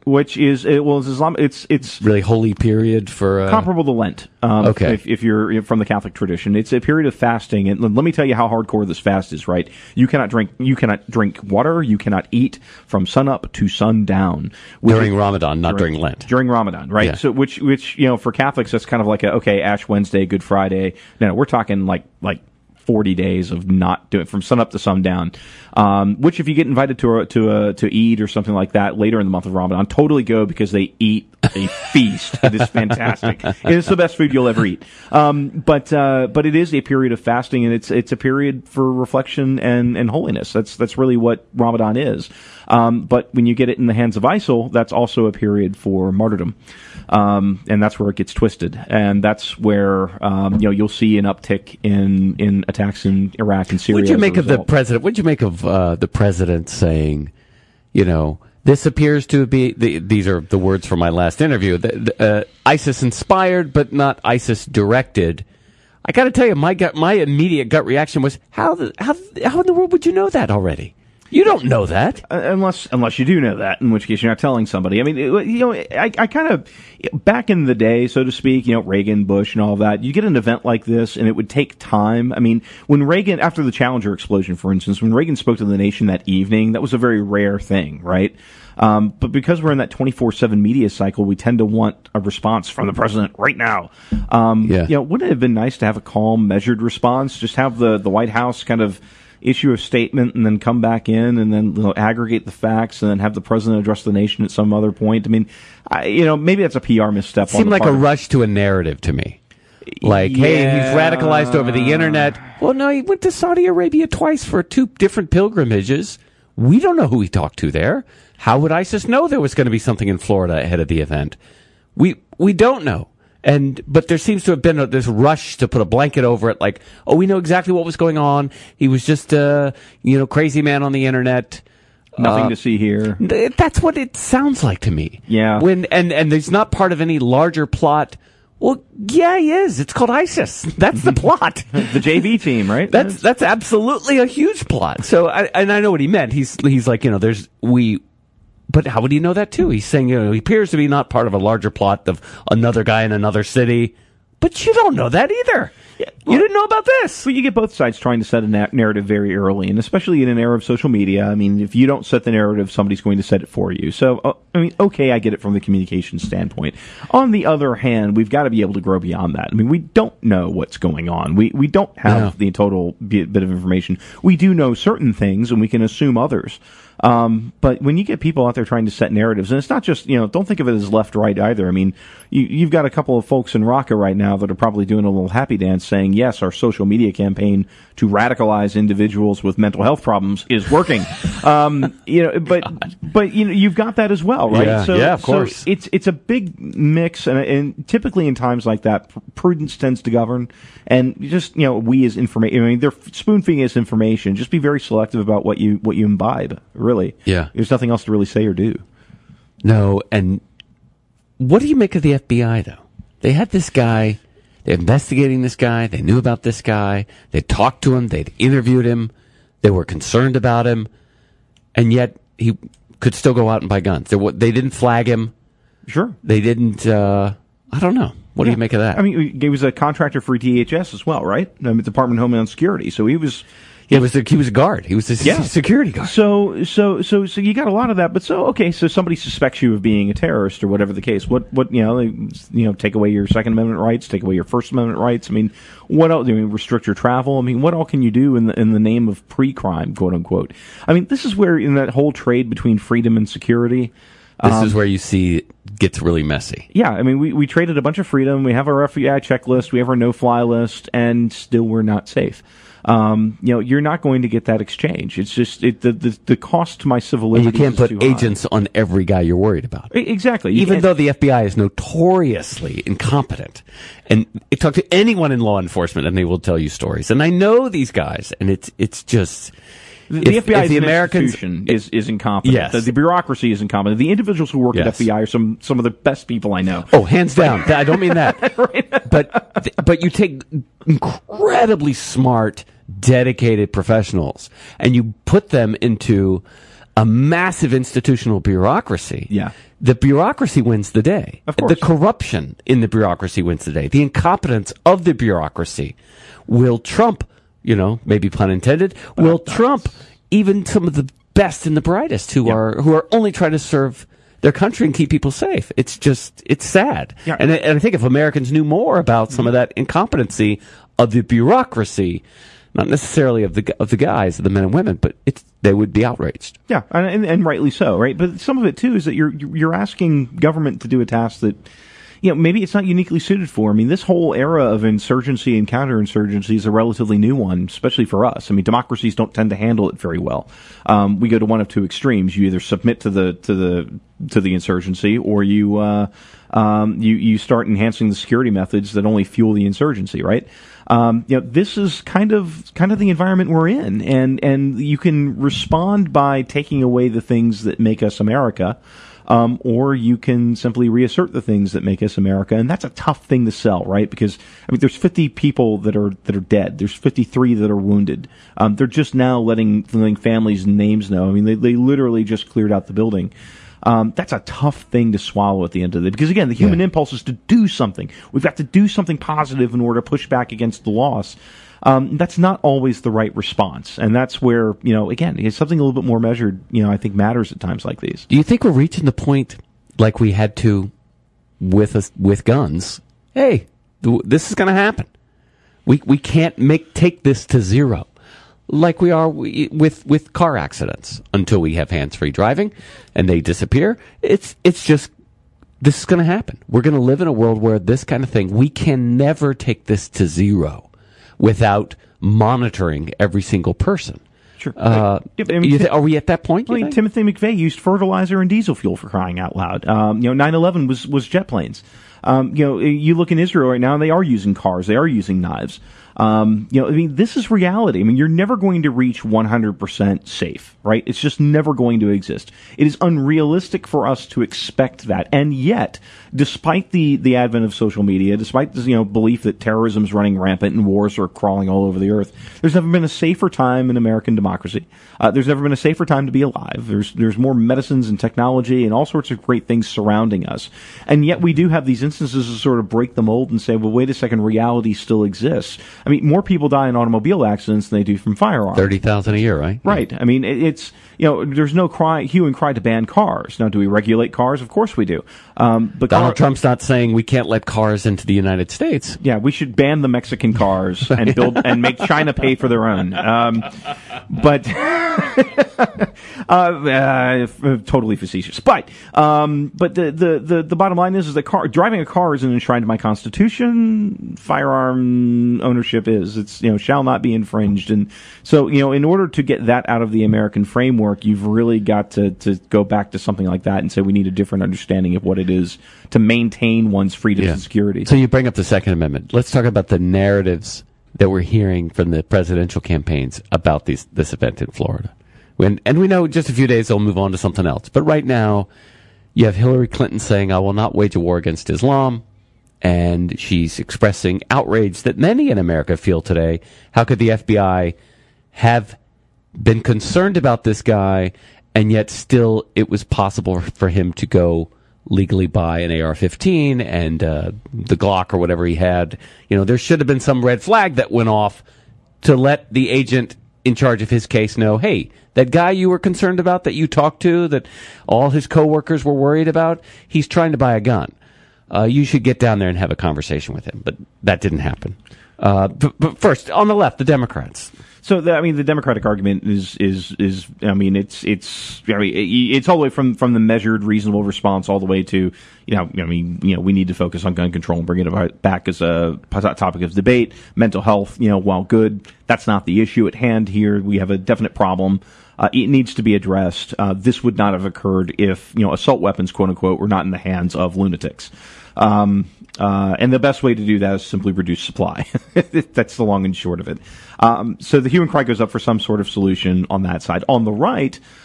which is it well, it's Islam. It's it's really holy period for uh, comparable to Lent. Um, okay, if, if you're from the Catholic tradition, it's a period of fasting. And let me tell you how hardcore this fast is. Right, you cannot drink. You cannot drink water. You cannot eat from sunup to sundown during is, Ramadan, not during, during Lent. During Ramadan, right? Yeah. So, which which you know, for Catholics, that's kind of like a okay, Ash Wednesday, Good Friday. No, no we're talking like like. forty days of not doing from sun up to sundown, um, which if you get invited to a, to a, to Eid or something like that later in the month of Ramadan, totally go because they eat a feast. It is fantastic. It is the best food you'll ever eat. Um, but uh, but it is a period of fasting, and it's it's a period for reflection and, and holiness. That's that's really what Ramadan is. Um, but when you get it in the hands of ISIL, that's also a period for martyrdom. Um, and that's where it gets twisted. And that's where, um, you know, you'll see an uptick in, in attacks in Iraq and Syria. What'd you make of the president? What'd you make of, uh, the president saying, you know, this appears to be, the, these are the words from my last interview, the, the, uh, ISIS inspired, but not ISIS directed. I gotta tell you, my gut, my immediate gut reaction was, how the, how, how in the world would you know that already? You don't know that. Uh, unless unless you do know that, in which case you're not telling somebody. I mean, it, you know, I, I kind of, back in the day, so to speak, you know, Reagan, Bush, and all of that, you get an event like this, and it would take time. I mean, when Reagan, after the Challenger explosion, for instance, when Reagan spoke to the nation that evening, that was a very rare thing, right? Um, but because we're in that twenty-four seven media cycle, we tend to want a response from the president right now. Um, yeah. You know, wouldn't it have been nice to have a calm, measured response? Just have the, the White House kind of issue a statement and then come back in and then you know, aggregate the facts and then have the president address the nation at some other point. I mean, I, you know, maybe that's a P R misstep. Seemed on the like part a rush to a narrative to me. Like, yeah. hey, he's radicalized over the internet. Well, no, he went to Saudi Arabia twice for two different pilgrimages. We don't know who he talked to there. How would ISIS know there was going to be something in Florida ahead of the event? We we don't know. And but there seems to have been a, this rush to put a blanket over it, like, oh, we know exactly what was going on. He was just a you know crazy man on the internet. Nothing uh, to see here. That's what it sounds like to me. Yeah. When and and he's not part of any larger plot. Well, yeah, he is. It's called ISIS. That's the plot. The J V team, right? That's that's absolutely a huge plot. So, I, and I know what he meant. He's he's like, you know, there's we. But how would he know that too? He's saying, you know, he appears to be not part of a larger plot of another guy in another city. But you don't know that either. Yeah, well, you didn't know about this. Well, you get both sides trying to set a na- narrative very early, and especially in an era of social media. I mean, if you don't set the narrative, somebody's going to set it for you. So, uh, I mean, okay, I get it from the communication standpoint. On the other hand, we've got to be able to grow beyond that. I mean, we don't know what's going on. We we don't have no. the total bit of information. We do know certain things, and we can assume others. Um, but when you get people out there trying to set narratives, and it's not just, you know, don't think of it as left, right either. I mean, you, you've got a couple of folks in Raqqa right now that are probably doing a little happy dance saying, yes, our social media campaign to radicalize individuals with mental health problems is working. um, you know, but, but, you know, you've got that as well, right? Yeah, so, yeah, of course. So it's, it's a big mix, and, and typically in times like that, prudence tends to govern, and just, you know, we as information, I mean, they're spoon feeding us information. Just be very selective about what you, what you imbibe, really. Yeah. There's nothing else to really say or do. No, and what do you make of the F B I, though? They had this guy, they're investigating this guy, they knew about this guy, they talked to him, they'd interviewed him, they were concerned about him, and yet he could still go out and buy guns. They, they didn't flag him. Sure. They didn't, uh, I don't know. What yeah. do you make of that? I mean, he was a contractor for D H S as well, right? I mean, Department of Homeland Security. So he was... He was a, he was a guard. He was a yeah. security guard. So so so so you got a lot of that. But so okay, so somebody suspects you of being a terrorist or whatever the case. What what you know you know take away your Second Amendment rights, take away your First Amendment rights. I mean, what else? I mean, restrict your travel. I mean, what all can you do in the in the name of pre-crime, quote unquote? I mean, this is where in that whole trade between freedom and security. This um, is where you see it gets really messy. Yeah, I mean, we we traded a bunch of freedom. We have our F B I checklist. We have our no-fly list, and still we're not safe. Um, you know, you're not going to get that exchange. It's just it, the, the the cost to my civil liberties. And you can't is put agents on every guy you're worried about. Exactly. Even though the F B I is notoriously incompetent, and talk to anyone in law enforcement, and they will tell you stories. And I know these guys, and it's it's just. The, the if, F B I if the as Americans, institution is, is incompetent. Yes. The, the bureaucracy is incompetent. The individuals who work yes. at F B I are some, some of the best people I know. Oh, hands down. I don't mean that. Right. But but you take incredibly smart, dedicated professionals, and you put them into a massive institutional bureaucracy, Yeah. the bureaucracy wins the day. Of course. The corruption in the bureaucracy wins the day. The incompetence of the bureaucracy will trump, you know, maybe pun intended, will trump even some of the best and the brightest who Yeah. are who are only trying to serve their country and keep people safe. It's just, it's sad. Yeah. And, I, and I think if Americans knew more about some of that incompetency of the bureaucracy, not necessarily of the of the guys, of the men and women, but it's they would be outraged. Yeah, and, and, and rightly so, right? But some of it too is that you're you're asking government to do a task that, you know, maybe it's not uniquely suited for. I mean, this whole era of insurgency and counterinsurgency is a relatively new one, especially for us. I mean, democracies don't tend to handle it very well. Um, we go to one of two extremes: you either submit to the to the to the insurgency, or you uh, um, you you start enhancing the security methods that only fuel the insurgency, right? Um, you know, this is kind of kind of the environment we're in, and and you can respond by taking away the things that make us America, um, or you can simply reassert the things that make us America, and that's a tough thing to sell, right? Because I mean, there's fifty people that are that are dead, there's fifty-three that are wounded. Um, they're just now letting letting families and names know. I mean, they they literally just cleared out the building. Um, that's a tough thing to swallow at the end of the day. Because, again, the human yeah. impulse is to do something. We've got to do something positive in order to push back against the loss. Um, that's not always the right response. And that's where, you know, again, it's something a little bit more measured, you know, I think matters at times like these. Do you think we're reaching the point like we had to with us, with guns? Hey, th- this is going to happen. We we can't make take this to zero. Like we are with with car accidents until we have hands-free driving and they disappear. It's it's just, this is going to happen. We're going to live in a world where this kind of thing, we can never take this to zero without monitoring every single person. Sure. Uh, yeah, I mean, you th- are we at that point? I mean, Timothy McVeigh used fertilizer and diesel fuel, for crying out loud. Um, you know, nine eleven was, was jet planes. Um, you know, you look in Israel right now, and they are using cars. They are using knives. Um, you know, I mean, this is reality. I mean, you're never going to reach one hundred percent safe, right? It's just never going to exist. It is unrealistic for us to expect that. And yet, despite the, the advent of social media, despite the, you know, belief that terrorism is running rampant and wars are crawling all over the earth, there's never been a safer time in American democracy. Uh, there's never been a safer time to be alive. There's, there's more medicines and technology and all sorts of great things surrounding us. And yet we do have these instances to sort of break the mold and say, well, wait a second, reality still exists. I mean, more people die in automobile accidents than they do from firearms. thirty thousand a year, right? Right. I mean, it, it's, you know, there's no cry, hue and cry to ban cars. Now, do we regulate cars? Of course we do. Um, but Donald car- Trump's not saying we can't let cars into the United States. Yeah, we should ban the Mexican cars and build and make China pay for their own. Um, but uh, uh, totally facetious. But um, but the, the, the, the bottom line is is that car driving a car isn't enshrined in my Constitution. Firearm ownership is. It's, you know, shall not be infringed. And so, you know, in order to get that out of the American framework, you've really got to to go back to something like that and say we need a different understanding of what it is to maintain one's freedoms Yeah. and security. So you bring up the Second Amendment. Let's talk about the narratives that we're hearing from the presidential campaigns about these, this event in Florida. When, and we know just a few days they'll move on to something else. But right now, you have Hillary Clinton saying, I will not wage a war against Islam. And she's expressing outrage that many in America feel today. How could the F B I have been concerned about this guy, and yet still it was possible for him to go legally buy an A R fifteen and uh, the Glock or whatever he had? You know, there should have been some red flag that went off to let the agent in charge of his case know, hey, that guy you were concerned about, that you talked to, that all his coworkers were worried about, he's trying to buy a gun. Uh, you should get down there and have a conversation with him. But that didn't happen. Uh, but, but first, on the left, the Democrats. So, the, I mean, the Democratic argument is, is, is, I mean, it's, it's, I mean, it's all the way from, from the measured, reasonable response all the way to, you know, I mean, you know, we need to focus on gun control and bring it back as a topic of debate. Mental health, you know, while good, that's not the issue at hand here. We have a definite problem. Uh, it needs to be addressed. Uh, this would not have occurred if, you know, assault weapons, quote unquote, were not in the hands of lunatics. Um, uh, and the best way to do that is simply reduce supply. That's the long and short of it. Um, so the hue and cry goes up for some sort of solution on that side. On the right,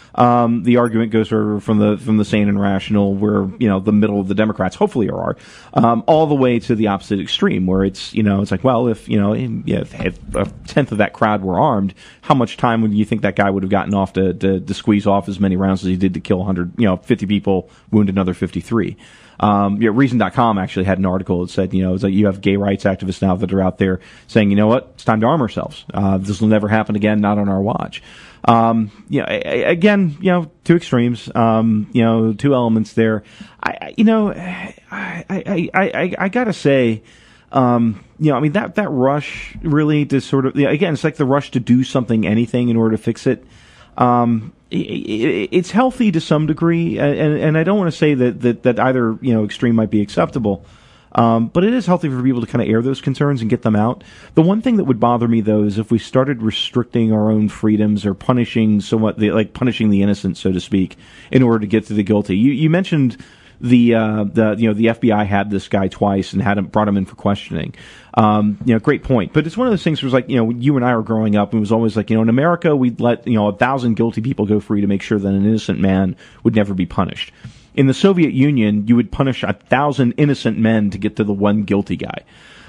Um, the argument goes from the from the sane and rational, where you know the middle of the Democrats hopefully are, um, all the way to the opposite extreme, where it's you know it's like, well, if you know if, if a tenth of that crowd were armed, how much time would you think that guy would have gotten off to, to, to squeeze off as many rounds as he did to kill one hundred, you know, fifty people, wound another fifty-three? Um, you know, Reason dot com actually had an article that said, you know, it's like you have gay rights activists now that are out there saying, you know what, it's time to arm ourselves. Uh, this will never happen again, not on our watch. Um, you know, again, you know, two extremes, um, you know, two elements there. I, you know, I, I, I, I gotta say, um, you know, I mean, that, that rush really to sort of, again, it's like the rush to do something, anything in order to fix it. Um, it's healthy to some degree, and, and I don't want to say that, that, that either, you know, extreme might be acceptable. Um, but it is healthy for people to kind of air those concerns and get them out. The one thing that would bother me, though, is if we started restricting our own freedoms or punishing somewhat, the, like punishing the innocent, so to speak, in order to get to the guilty. You, you mentioned the, uh, the, you know, the F B I had this guy twice and had him, brought him in for questioning. Um, you know, great point. But it's one of those things where it's like, you know, you and I were growing up, and it was always like, you know, in America, we'd let, you know, a thousand guilty people go free to make sure that an innocent man would never be punished. In the Soviet Union, you would punish a thousand innocent men to get to the one guilty guy.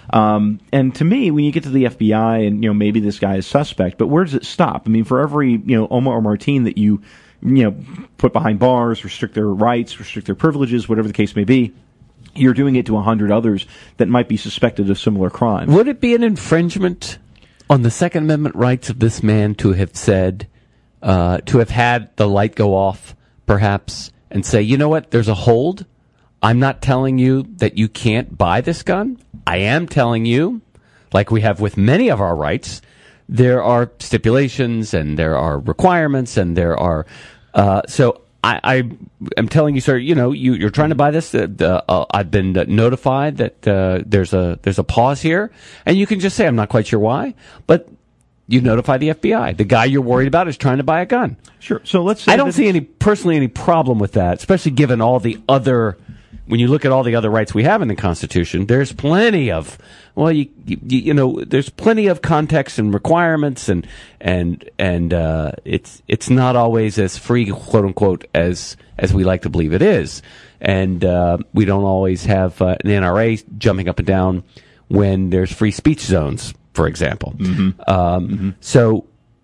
Um, and to me, when you get to the F B I and, you know, maybe this guy is suspect, but where does it stop? I mean, for every, you know, Omar Martin that you, you know, put behind bars, restrict their rights, restrict their privileges, whatever the case may be, you're doing it to a hundred others that might be suspected of similar crimes. Would it be an infringement on the Second Amendment rights of this man to have said, uh, to have had the light go off, perhaps, and say, you know what, there's a hold. I'm not telling you that you can't buy this gun. I am telling you, like we have with many of our rights, there are stipulations and there are requirements and there are, uh, so I, I am telling you, sir, you know, you, you're trying to buy this. Uh, uh, I've been notified that uh, there's a there's a pause here, and you can just say, I'm not quite sure why, but you notify the F B I. The guy you're worried about is trying to buy a gun. Sure. So let's say I don't see any personally any problem with that, especially given all the other. When you look at all the other rights we have in the Constitution, there's plenty of well, you you, you know, there's plenty of context and requirements, and and and uh, it's it's not always as free, quote unquote, as as we like to believe it is, and uh, we don't always have uh, an N R A jumping up and down when there's free speech zones, for example. Mm-hmm. Um, mm-hmm. So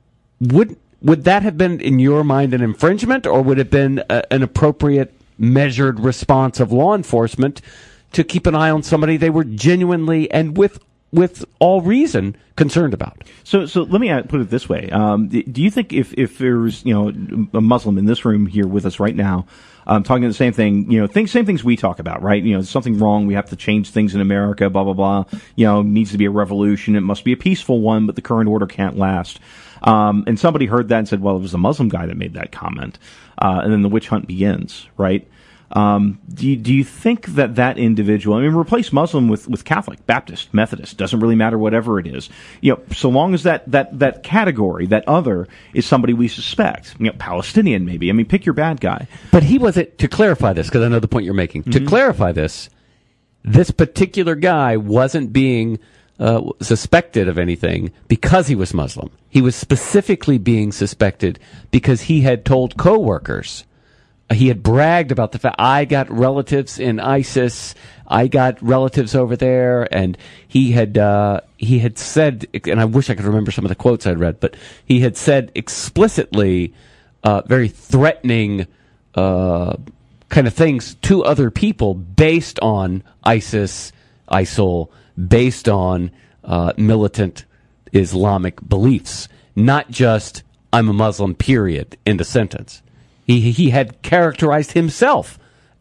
would would that have been in your mind an infringement, or would it have been a, an appropriate measured response of law enforcement to keep an eye on somebody they were genuinely and with with all reason concerned about? So, so let me put it this way: um, do you think if if there was, you know, a Muslim in this room here with us right now, um, talking the same thing, you know, things, same things we talk about, right? You know, there's something wrong. We have to change things in America. Blah blah blah. You know, needs to be a revolution. It must be a peaceful one, but the current order can't last. Um, and somebody heard that and said, well, it was a Muslim guy that made that comment. Uh, and then the witch hunt begins, right? Um, do you, do you think that that individual, I mean, replace Muslim with, with Catholic, Baptist, Methodist, doesn't really matter, whatever it is. You know, so long as that, that, that category, that other, is somebody we suspect. You know, Palestinian maybe. I mean, pick your bad guy. But he wasn't, to clarify this, because I know the point you're making, mm-hmm. to clarify this, this particular guy wasn't being Uh, suspected of anything because he was Muslim. He was specifically being suspected because he had told coworkers, uh, he had bragged about the fact, I got relatives in ISIS, I got relatives over there, and he had uh, he had said, and I wish I could remember some of the quotes I'd read, but he had said explicitly, uh, very threatening uh, kind of things to other people based on ISIS, ISIL, based on uh, militant Islamic beliefs, not just I'm a Muslim, period, end of sentence. He he had characterized himself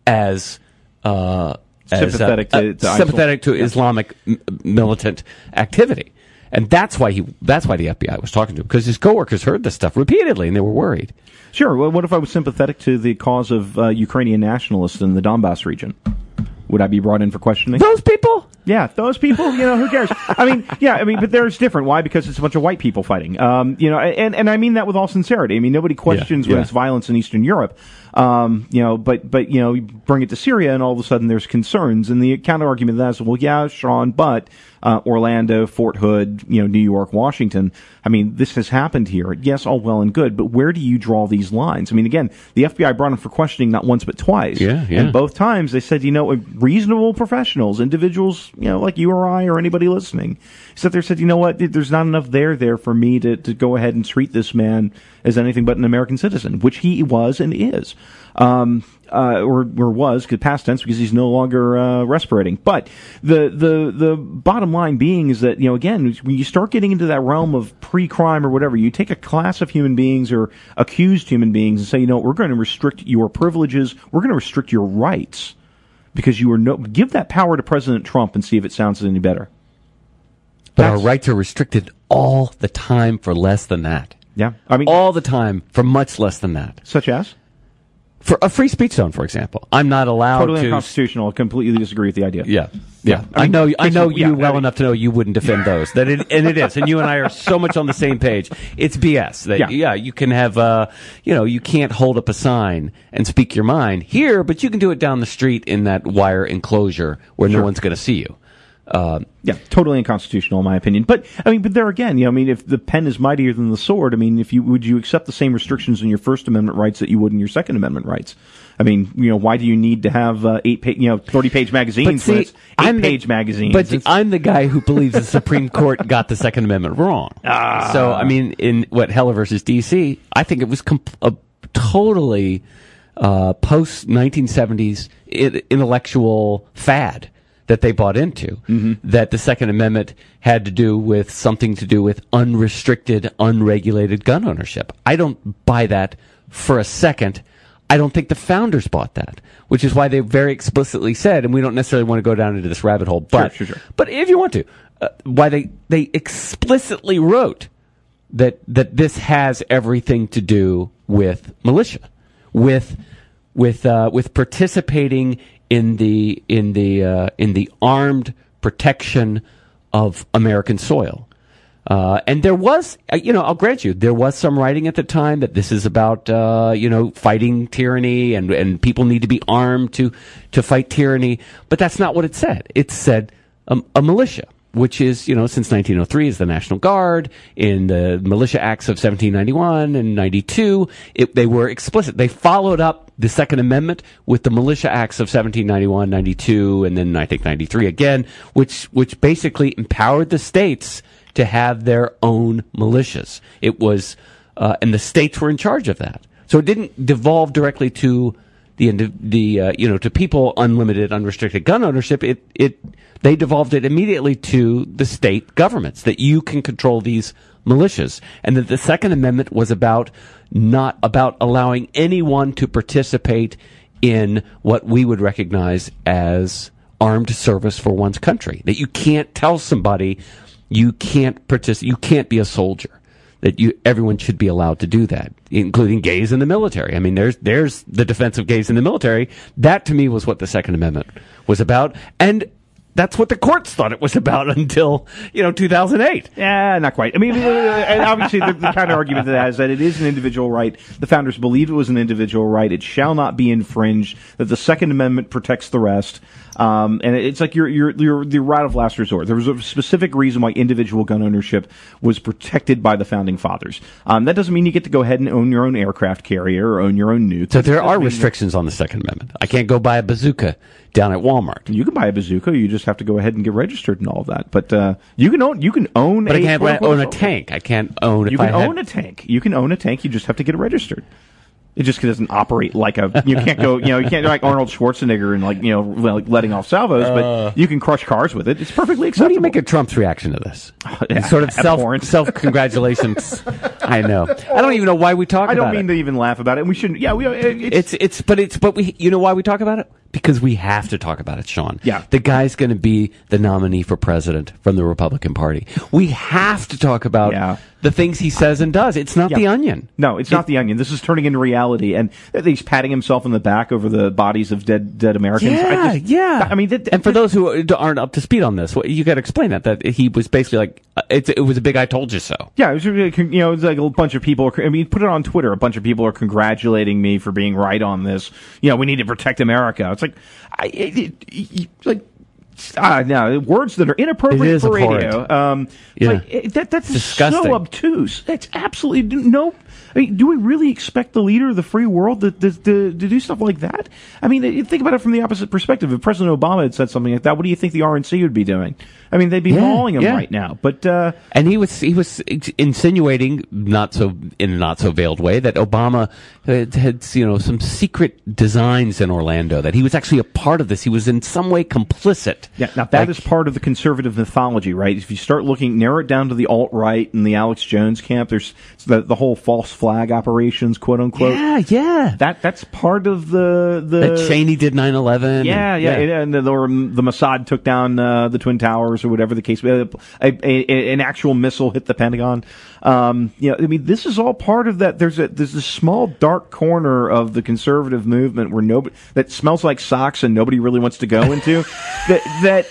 as uh, sympathetic as, uh, to, to uh, sympathetic to yeah. Islamic m- militant activity, and that's why he that's why the F B I was talking to him, because his coworkers heard this stuff repeatedly and they were worried. Sure. Well, what if I was sympathetic to the cause of uh, Ukrainian nationalists in the Donbass region? Would I be brought in for questioning? Those people? Yeah, those people, you know, who cares? I mean, yeah, I mean, but there's different. Why? Because it's a bunch of white people fighting. Um, you know, and, and I mean that with all sincerity. I mean, nobody questions yeah, yeah. when it's violence in Eastern Europe. Um, you know, but, but, you know, you bring it to Syria and all of a sudden there's concerns. And the counter argument to that is, well, yeah, Sean, but, uh, Orlando, Fort Hood, you know, New York, Washington. I mean, this has happened here. Yes, all well and good, but where do you draw these lines? I mean, again, the F B I brought him for questioning not once but twice. Yeah, yeah. And both times they said, you know, reasonable professionals, individuals, you know, like you or I or anybody listening, sat there and said, you know what, there's not enough there there for me to, to go ahead and treat this man as anything but an American citizen, which he was and is. Um, uh, or, or was, past tense, because he's no longer, uh, respirating. But the, the, the bottom line being is that, you know, again, when you start getting into that realm of pre-crime or whatever, you take a class of human beings or accused human beings and say, you know, we're going to restrict your privileges, we're going to restrict your rights, because you are no, give that power to President Trump and see if it sounds any better. But That's, our rights are restricted all the time for less than that. Yeah. I mean, all the time for much less than that. Such as? For a free speech zone, for example. I'm not allowed totally to... Totally unconstitutional. I completely disagree with the idea. Yeah. Yeah. I, I mean, know I know you yeah, well I mean, enough to know you wouldn't defend those. That it, and it is. And you and I are so much on the same page. It's B S. That, yeah. yeah, you can have, uh, you know, you can't hold up a sign and speak your mind here, but you can do it down the street in that wire enclosure where sure. no one's going to see you. Uh, yeah, totally unconstitutional in my opinion. But I mean, but there again, you know, I mean, if the pen is mightier than the sword, I mean, if you would you accept the same restrictions in your First Amendment rights that you would in your Second Amendment rights? I mean, you know, why do you need to have uh, eight, pa- you know, thirty-page magazines see, when it's eight-page magazines? But see, I'm the guy who believes the Supreme Court got the Second Amendment wrong. Ah. So, I mean, in what Heller versus D C, I think it was comp- a totally uh, post nineteen seventies intellectual fad that they bought into, mm-hmm. that the Second Amendment had to do with something to do with unrestricted, unregulated gun ownership. I don't buy that for a second. I don't think the founders bought that, which is why they very explicitly said, and we don't necessarily want to go down into this rabbit hole, but, sure, sure, sure. but if you want to, uh, why they, they explicitly wrote that, that this has everything to do with militia, with, with, uh, with participating in the in the uh, in the armed protection of American soil, uh, and there was, you know, I'll grant you, there was some writing at the time that this is about, uh, you know, fighting tyranny and and people need to be armed to to fight tyranny, but that's not what it said. It said um, a militia, which is, you know, since nineteen oh three is the National Guard. In the Militia Acts of seventeen ninety-one and ninety-two, it, they were explicit. They followed up the Second Amendment with the Militia Acts of seventeen ninety-one, ninety-two, and then I think ninety-three again, which which basically empowered the states to have their own militias. It was, uh, and the states were in charge of that. So it didn't devolve directly to the the uh, you know, to people unlimited, unrestricted gun ownership. It it they devolved it immediately to the state governments, that you can control these militias, and that the Second Amendment was about not about allowing anyone to participate in what we would recognize as armed service for one's country. That you can't tell somebody you can't participate, you can't be a soldier. That you, everyone should be allowed to do that, including gays in the military. I mean, there's there's the defense of gays in the military. That to me was what the Second Amendment was about, and that's what the courts thought it was about until, you know, two thousand eight. Yeah, not quite. I mean, and obviously the, the counter argument to that is that it is an individual right. The founders believed it was an individual right. It shall not be infringed. That the Second Amendment protects the rest. Um, and it's like you're, you're, you're the right of last resort. There was a specific reason why individual gun ownership was protected by the founding fathers. Um, that doesn't mean you get to go ahead and own your own aircraft carrier or own your own nuke. So there are restrictions on the Second Amendment. I can't go buy a bazooka down at Walmart. You can buy a bazooka. You just have to go ahead and get registered and all of that. But uh, you can own you can own. But a, I can't quote, own quote, a tank. I can't own. You if can I own had... a tank. You can own a tank. You just have to get it registered. It just doesn't operate like a. You can't go. You know, you can't do like Arnold Schwarzenegger and like you know, like letting off salvos. Uh, but you can crush cars with it. It's perfectly acceptable. What do you make of Trump's reaction to this? Yeah, sort of self abhorrent. self congratulations. I know. I don't even know why we talk about it. I don't mean it. to even laugh about it. We shouldn't. Yeah, we. It's it's, it's but it's but we. You know why we talk about it? because we have to talk about it, Sean. Yeah. The guy's going to be the nominee for president from the Republican Party. We have to talk about Yeah. the things he says and does. It's not Yeah. The Onion. No, it's not The Onion. This is turning into reality, and he's patting himself in the back over the bodies of dead dead Americans. Yeah, I just, yeah. I mean, th- th- and for those who aren't up to speed on this, you got to explain that. That he was basically like, uh, it, it was a big "I told you so." yeah, it was, really, you know, it's like a bunch of people. I mean, put it on Twitter. A bunch of people are congratulating me for being right on this. You know, we need to protect America. It's like, I, it, it, it, like. Ah, no, words that are inappropriate It is for abhorrent. radio. Um, Yeah. like, it, that, that's Disgusting. so obtuse. That's absolutely no. I mean, do we really expect the leader of the free world to, to, to, to do stuff like that? I mean, you think about it from the opposite perspective. If President Obama had said something like that, what do you think the R N C would be doing? I mean, they'd be Yeah, mauling him yeah. right now. But uh, And he was he was insinuating, not so in a not so veiled way, that Obama had, had you know some secret designs in Orlando. That he was actually a part of this. He was in some way complicit. yeah, now that Like- is part of the conservative mythology, right? If you start looking, narrow it down to the alt right and the Alex Jones camp, there's the the whole false flag operations, quote unquote. Yeah, yeah. That that's part of the the That Cheney did nine eleven. Yeah, yeah, and, and the, or the Mossad took down uh, the Twin Towers or whatever the case. A, a, a, an actual missile hit the Pentagon. Um, you know, I mean, this is all part of that. There's a there's this small dark corner of the conservative movement where nobody that smells like socks and nobody really wants to go into. that that.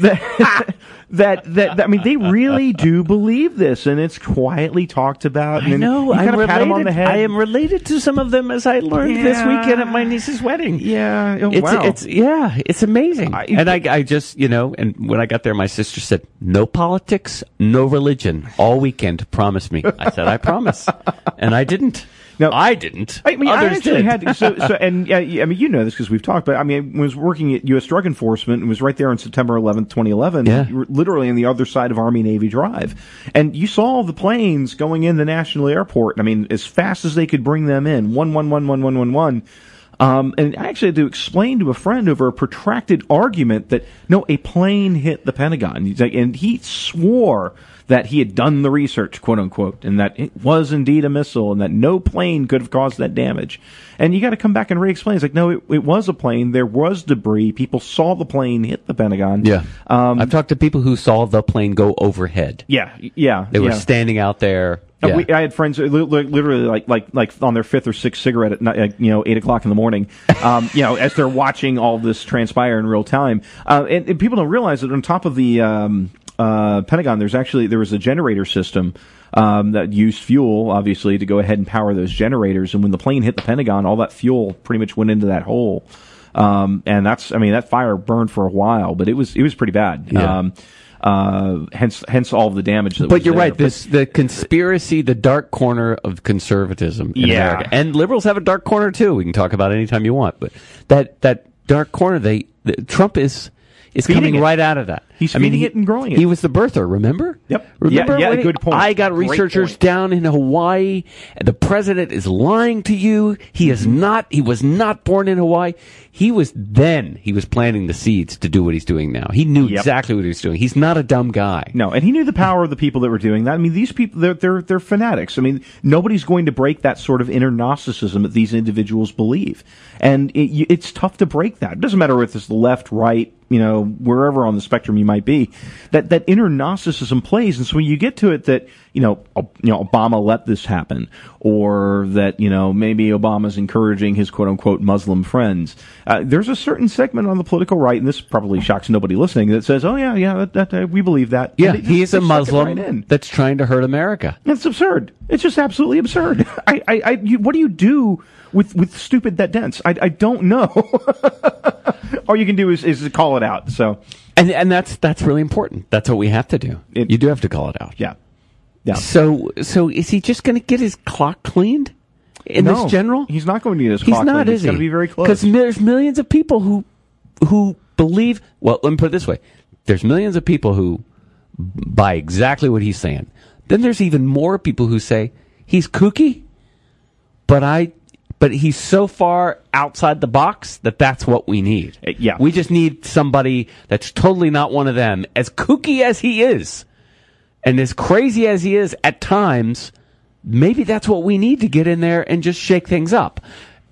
that That, that, that I mean, they really do believe this, and it's quietly talked about. I And know. you I'm gotta pat 'em on the related. head. I am related to some of them, as I learned this Yeah. weekend at my niece's wedding. Yeah, oh, It's, wow. it's yeah, it's amazing. I- and I, I just, you know, and when I got there, my sister said, "No politics, no religion, all weekend. Promise me." I said, "I promise," and I didn't. No. I didn't. I mean, Others I actually did. had so, so and uh, I mean, you know this because we've talked. But I mean, I was working at U S Drug Enforcement and was right there on September eleventh, twenty eleven. Yeah. You were literally on the other side of Army Navy Drive, and you saw the planes going in the National Airport. I mean, as fast as they could bring them in, one one one one one one one. Um, and I actually had to explain to a friend over a protracted argument that no, a plane hit the Pentagon. He's like, and he swore that he had done the research, quote unquote, and that it was indeed a missile, and that no plane could have caused that damage. And you got to come back and re-explain. It's like, no, it, it was a plane. There was debris. People saw the plane hit the Pentagon. Yeah. Um, I've talked to people who saw the plane go overhead. yeah, yeah. They were yeah. standing out there. Uh, Yeah. we, I had friends who li- li- literally like like like on their fifth or sixth cigarette at night, uh, you know, eight o'clock in the morning, um, you know, as they're watching all this transpire in real time. Uh, and, and people don't realize that on top of the um, uh, Pentagon, there's actually there was a generator system um, that used fuel, obviously, to go ahead and power those generators. And when the plane hit the Pentagon, all that fuel pretty much went into that hole. Um, and that's, I mean, that fire burned for a while, but it was it was pretty bad. Yeah. Um, uh, hence, hence all of the damage. That But was you're there. right. This the conspiracy, the dark corner of conservatism in Yeah. America, and liberals have a dark corner too. We can talk about it anytime you want. But that that dark corner, they the, Trump is is Feeding coming it. right out of that. He's I mean, feeding he- it and growing it. He was the birther. Remember? Yep. Remember? Yeah, yeah, when he- good point. I got Great researchers point. down in Hawaii, and the president is lying to you. He is Mm-hmm. not. He was not born in Hawaii. He was then. He was planting the seeds to do what he's doing now. He knew Yep. exactly what he was doing. He's not a dumb guy. No, and he knew the power of the people that were doing that. I mean, these people, they're, they're, they're fanatics. I mean, nobody's going to break that sort of inner Gnosticism that these individuals believe. And it, you- it's tough to break that. It doesn't matter if it's the left, right, you know, wherever on the spectrum you might be. That, that inner Gnosticism plays. And so when you get to it that, you know, o- you know, Obama let this happen, or that, you know, maybe Obama's encouraging his quote unquote Muslim friends, uh, there's a certain segment on the political right, and this probably shocks nobody listening, that says, oh yeah, yeah, that, that, uh, we believe that. Yeah, And they he just- is a they suck it Muslim right in. that's trying to hurt America. It's absurd. It's just absolutely absurd. I, I, I you, what do you do with, with stupid that dense? I, I don't know. All you can do is, is call it out. So, And and that's that's really important. That's what we have to do. It- you do have to call it out. yeah. Yeah. So so is he just going to get his clock cleaned in No, this general? he's not going to get his He's clock not, cleaned. is He's he? going to be very close. Because there's millions of people who who believe. Well, let me put it this way: there's millions of people who buy exactly what he's saying. Then there's even more people who say he's kooky, but I. But he's so far outside the box that that's what we need. Uh, yeah. We just need somebody that's totally not one of them. As kooky as he is, and as crazy as he is at times, maybe that's what we need to get in there and just shake things up.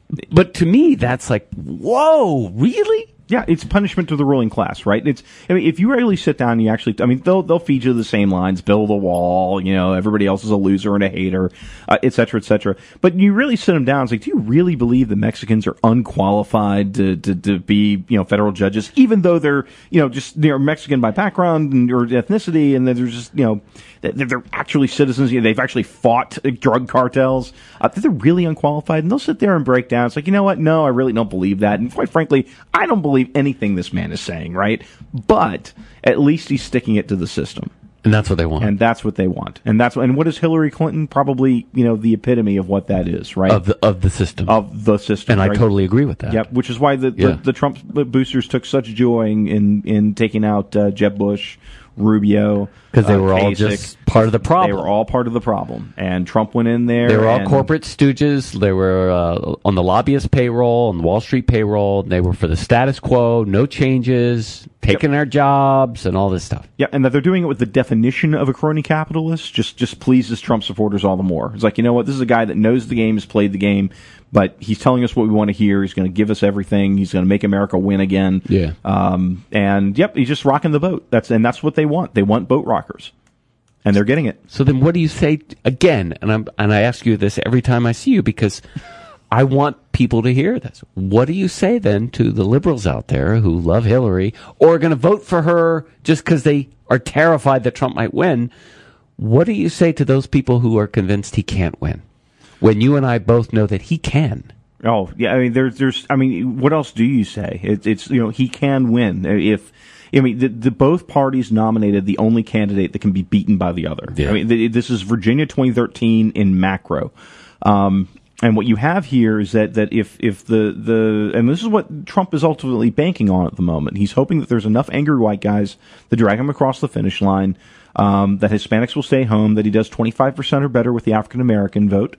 but to me, that's like, whoa, really? Yeah, it's punishment to the ruling class, right? It's, I mean, if you really sit down and you actually, I mean, they'll, they'll feed you the same lines, build a wall, you know, everybody else is a loser and a hater, uh, et cetera, et cetera. But you really sit them down, it's like, do you really believe the Mexicans are unqualified to, to, to be, you know, federal judges, even though they're, you know, just, they're Mexican by background and, or ethnicity, and they're just, you know, they're actually citizens, you know, they've actually fought drug cartels, uh, they're really unqualified, and they'll sit there and break down. It's like, you know what, no, I really don't believe that, and quite frankly, I don't believe anything this man is saying, right? But at least he's sticking it to the system. And that's what they want. And that's what they want. And that's and what is Hillary Clinton? Probably, you know, the epitome of what that is, right? Of the, of the system. Of the system. And right? I totally agree with that. Yep, which is why the, yeah. the, the Trump boosters took such joy in, in taking out uh, Jeb Bush, Rubio. Because they uh, were all Kasich. just part of the problem. They were all part of the problem. And Trump went in there. They were all and, corporate stooges. They were uh, on the lobbyist payroll, on the Wall Street payroll. They were for the status quo, no changes, taking yep. our jobs, and all this stuff. Yeah, and that they're doing it with the definition of a crony capitalist just, just pleases Trump supporters all the more. It's like, you know what, this is a guy that knows the game, has played the game, but he's telling us what we want to hear. He's going to give us everything. He's going to make America win again. Yeah. Um, and, yep, he's just rocking the boat. That's And that's what they want. They want boat rockers. And they're getting it. So then what do you say, again, and, I'm, and I ask you this every time I see you because I want people to hear this. What do you say then to the liberals out there who love Hillary or are going to vote for her just because they are terrified that Trump might win? What do you say to those people who are convinced he can't win when you and I both know that he can? Oh, yeah, I mean, there's, there's, I mean, what else do you say? It, it's, you know, he can win. If, I mean, the, the, both parties nominated the only candidate that can be beaten by the other. Yeah. I mean, the, this is Virginia twenty thirteen in macro. Um, and what you have here is that, that if, if the, the, and this is what Trump is ultimately banking on at the moment. He's hoping that there's enough angry white guys to drag him across the finish line, um, that Hispanics will stay home, that he does twenty-five percent or better with the African American vote.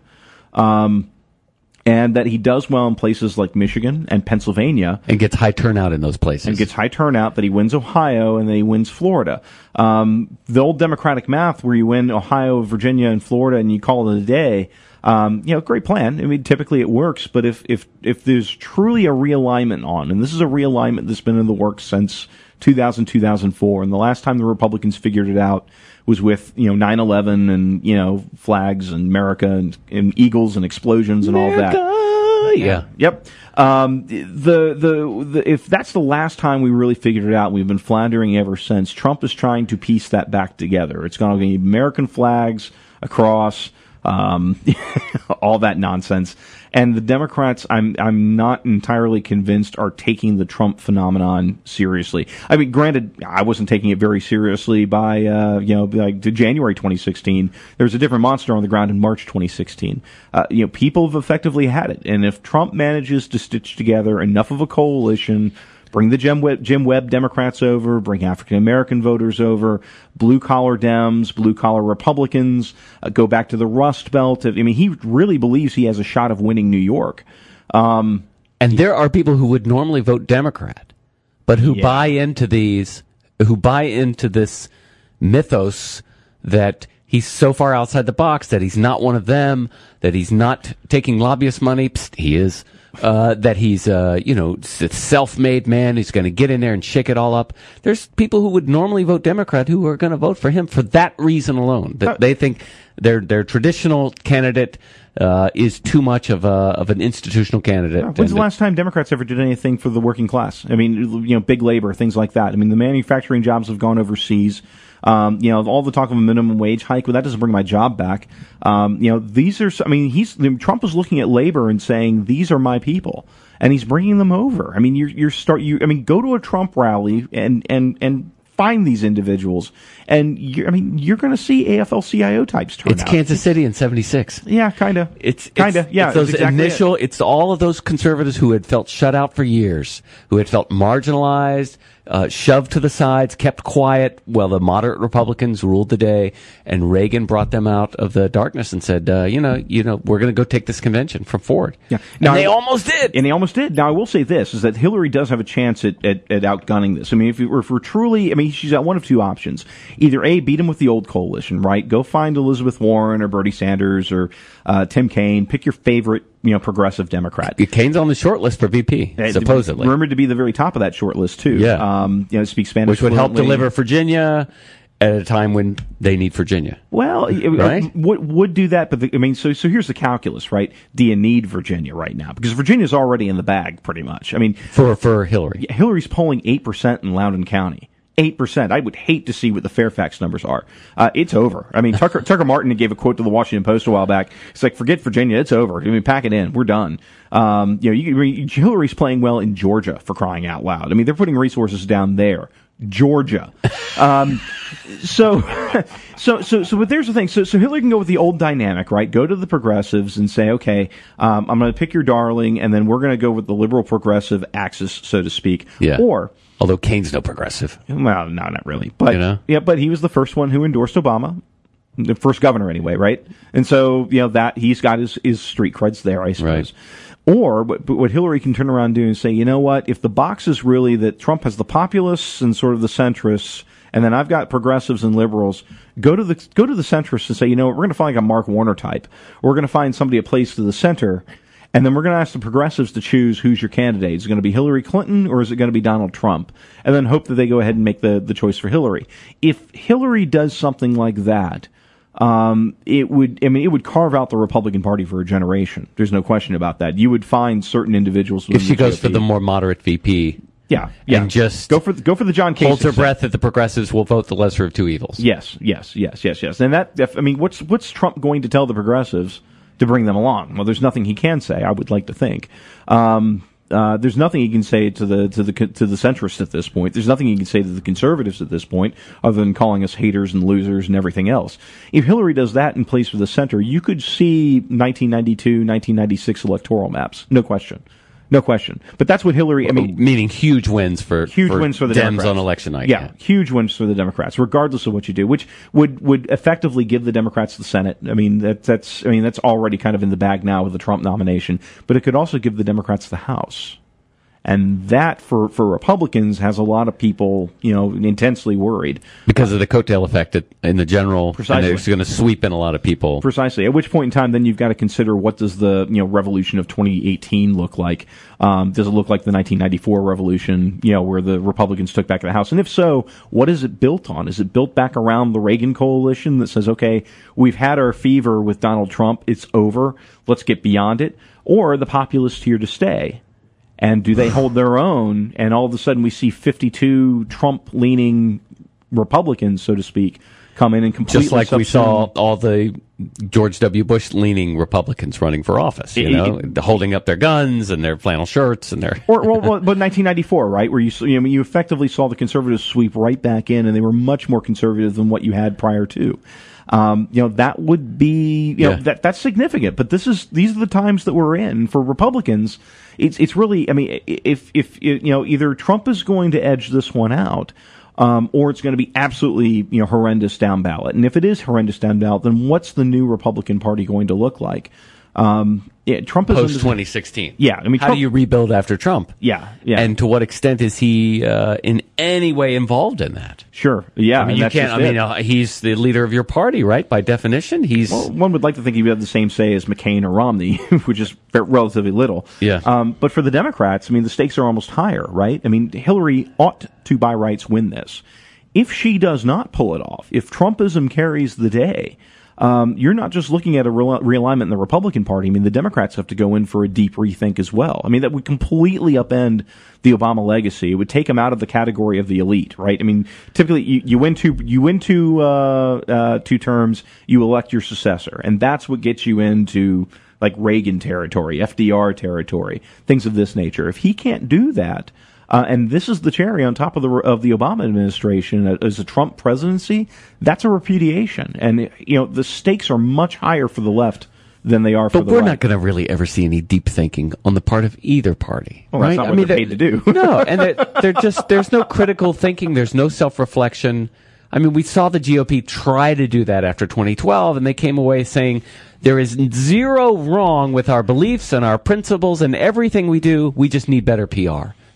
Um, And that he does well in places like Michigan and Pennsylvania. And gets high turnout in those places. And gets high turnout, that he wins Ohio and then he wins Florida. Um, the old Democratic math where you win Ohio, Virginia, and Florida and you call it a day, um, you know, great plan. I mean, typically it works, but if, if, if there's truly a realignment on, and this is a realignment that's been in the works since two thousand, two thousand four, and the last time the Republicans figured it out was with, you know, nine eleven and, you know, flags and America and, and eagles and explosions and America! all that. Yeah. Yep. Um, the, the, the, if that's the last time we really figured it out, we've been floundering ever since. Trump is trying to piece that back together. It's going to be American flags across, um, all that nonsense. And the Democrats, I'm I'm not entirely convinced, are taking the Trump phenomenon seriously. I mean, granted, I wasn't taking it very seriously by uh, you know like to January twenty sixteen. There was a different monster on the ground in March twenty sixteen. Uh, you know, people have effectively had it, and if Trump manages to stitch together enough of a coalition, bring the Jim Webb, Jim Webb Democrats over, bring African American voters over, blue collar Dems, blue collar Republicans, uh, go back to the Rust Belt. I mean, he really believes he has a shot of winning New York. Um, and there are people who would normally vote Democrat, but who yeah. buy into these, who buy into this mythos that he's so far outside the box, that he's not one of them, that he's not taking lobbyist money. Psst, he is. Uh, that he's, uh, you know, a self-made man who's going to get in there and shake it all up. There's people who would normally vote Democrat who are going to vote for him for that reason alone. That they think their their traditional candidate uh, is too much of a of an institutional candidate. Yeah, when's the last time Democrats ever did anything for the working class? I mean, you know, big labor, things like that. I mean, the manufacturing jobs have gone overseas. Um, you know, all the talk of a minimum wage hike, well, that doesn't bring my job back. Um, you know, these are, I mean, he's, Trump was looking at labor and saying, these are my people. And he's bringing them over. I mean, you're, you're start, you, I mean, go to a Trump rally and, and, and find these individuals. And you're, I mean, you're going to see A F L C I O types turn It's out. Kansas City in seventy-six. Yeah, kind of. It's kind of. Yeah, It's those exactly initial. it. It's all of those conservatives who had felt shut out for years, who had felt marginalized, uh, shoved to the sides, kept quiet while the moderate Republicans ruled the day, and Reagan brought them out of the darkness and said, uh, "You know, you know, we're going to go take this convention from Ford." Yeah, now, and they I, almost did. And they almost did. Now, I will say this: is that Hillary does have a chance at, at, at outgunning this. I mean, if, if we're truly, I mean, she's got one of two options: either A, beat him with the old coalition, right? Go find Elizabeth Warren or Bernie Sanders or uh, Tim Kaine. Pick your favorite you know, progressive Democrat. Kane's on the short list for V P, Uh, supposedly. Rumored to be the very top of that short list, too. Yeah. Um, you know, speaks Spanish Which would help fluently. deliver Virginia at a time when they need Virginia. Well, it, Right? it would, would do that, but the, I mean, so so here's the calculus, right? Do you need Virginia right now? Because Virginia's already in the bag, pretty much. I mean, For for Hillary. Hillary's polling eight percent in Loudoun County. eight percent. I would hate to see what the Fairfax numbers are. Uh, it's over. I mean, Tucker, Tucker Martin gave a quote to the Washington Post a while back. It's like, forget Virginia. It's over. I mean, pack it in. We're done. Um, you know, you, you, Hillary's playing well in Georgia, for crying out loud. I mean, they're putting resources down there. Georgia. Um, so, so, so, so, but there's the thing. So, so Hillary can go with the old dynamic, right? Go to the progressives and say, okay, um, I'm going to pick your darling, and then we're going to go with the liberal progressive axis, so to speak. Yeah. Or, Although Kane's no progressive. well, no, not really. But, You know? yeah, but he was the first one who endorsed Obama. The first governor, anyway, right? And so, you know, that he's got his, his street creds there, I suppose. Right. Or, but, but what Hillary can turn around and do and say, you know what, if the box is really that Trump has the populists and sort of the centrists, and then I've got progressives and liberals, go to the go to the centrists and say, you know what, we're going to find like a Mark Warner type. We're going to find somebody a place to the center, and then we're going to ask the progressives to choose who's your candidate. Is it going to be Hillary Clinton or is it going to be Donald Trump? And then hope that they go ahead and make the, the choice for Hillary. If Hillary does something like that, Um, it would, I mean, it would carve out the Republican Party for a generation. There's no question about that. You would find certain individuals. If she goes G O P. for the more moderate V P. yeah, yeah, and just go for go for the John Kasich. holds her breath that the progressives will vote the lesser of two evils. Yes, yes, yes, yes, yes. And that, I mean, what's what's Trump going to tell the progressives to bring them along? Well, there's nothing he can say. I would like to think. Um, Uh, there's nothing he can say to the to the to the centrists at this point. There's nothing he can say to the conservatives at this point, other than calling us haters and losers and everything else. If Hillary does that in place for the center, you could see nineteen ninety-two, nineteen ninety-six electoral maps, no question, no question. But that's what Hillary. I mean, meaning huge wins for huge for wins for the Dems Democrats on election night. Yeah, huge wins for the Democrats, regardless of what you do, which would would effectively give the Democrats the Senate. I mean, that, that's I mean that's already kind of in the bag now with the Trump nomination, but it could also give the Democrats the House. And that, for, for Republicans, has a lot of people, you know, intensely worried. Because of the coattail effect in the general. Precisely. And it's going to sweep in a lot of people. Precisely. At which point in time, then you've got to consider what does the, you know, revolution of twenty eighteen look like? Um, does it look like the nineteen ninety-four revolution, you know, where the Republicans took back the House? And if so, what is it built on? Is it built back around the Reagan coalition that says, okay, we've had our fever with Donald Trump, it's over, let's get beyond it? Or the populists here to stay? And do they hold their own? And all of a sudden we see fifty-two Trump-leaning Republicans, so to speak, come in and completely Just like we subsume. saw all the George W. Bush-leaning Republicans running for office, you It- know, it- holding up their guns and their flannel shirts and their... or, well, well, but nineteen ninety-four, right, where you you, know, you effectively saw the conservatives sweep right back in, and they were much more conservative than what you had prior to. Um, you know, that would be, you know, Yeah. that that's significant. But this is these are the times that we're in. For Republicans, it's it's really, I mean, if if you know, either Trump is going to edge this one out, um, or it's going to be absolutely, you know, horrendous down ballot. And if it is horrendous down ballot, then what's the new Republican Party going to look like? Um, yeah, Trump is Post twenty sixteen. Yeah, I mean, how Trump, do you rebuild after Trump? Yeah, yeah, And to what extent is he uh, in any way involved in that? sure, yeah. I mean, and you that's can't. just I mean, it. uh, he's the leader of your party, right? By definition, he's. Well, one would like to think he would have the same say as McCain or Romney, which is relatively little. Yeah. Um, but for the Democrats, I mean, the stakes are almost higher, right? I mean, Hillary ought to, by rights, win this. If she does not pull it off, if Trumpism carries the day, um, you're not just looking at a real, realignment in the Republican Party. I mean, the Democrats have to go in for a deep rethink as well. I mean, that would completely upend the Obama legacy. It would take them out of the category of the elite, right? I mean, typically you, you win two, you win two, uh, uh, two terms, you elect your successor, and that's what gets you into like Reagan territory, F D R territory, things of this nature. If he can't do that, Uh, and this is the cherry on top of the of the Obama administration as a Trump presidency. That's a repudiation, and you know the stakes are much higher for the left than they are for But the we're right. not going to really ever see any deep thinking on the part of either party. Well, right? that's not I what mean, they're paid to do. No, and they're, they're just there's no critical thinking. There's no self-reflection. I mean, we saw the G O P try to do that after twenty twelve, and they came away saying there is zero wrong with our beliefs and our principles and everything we do. We just need better P R.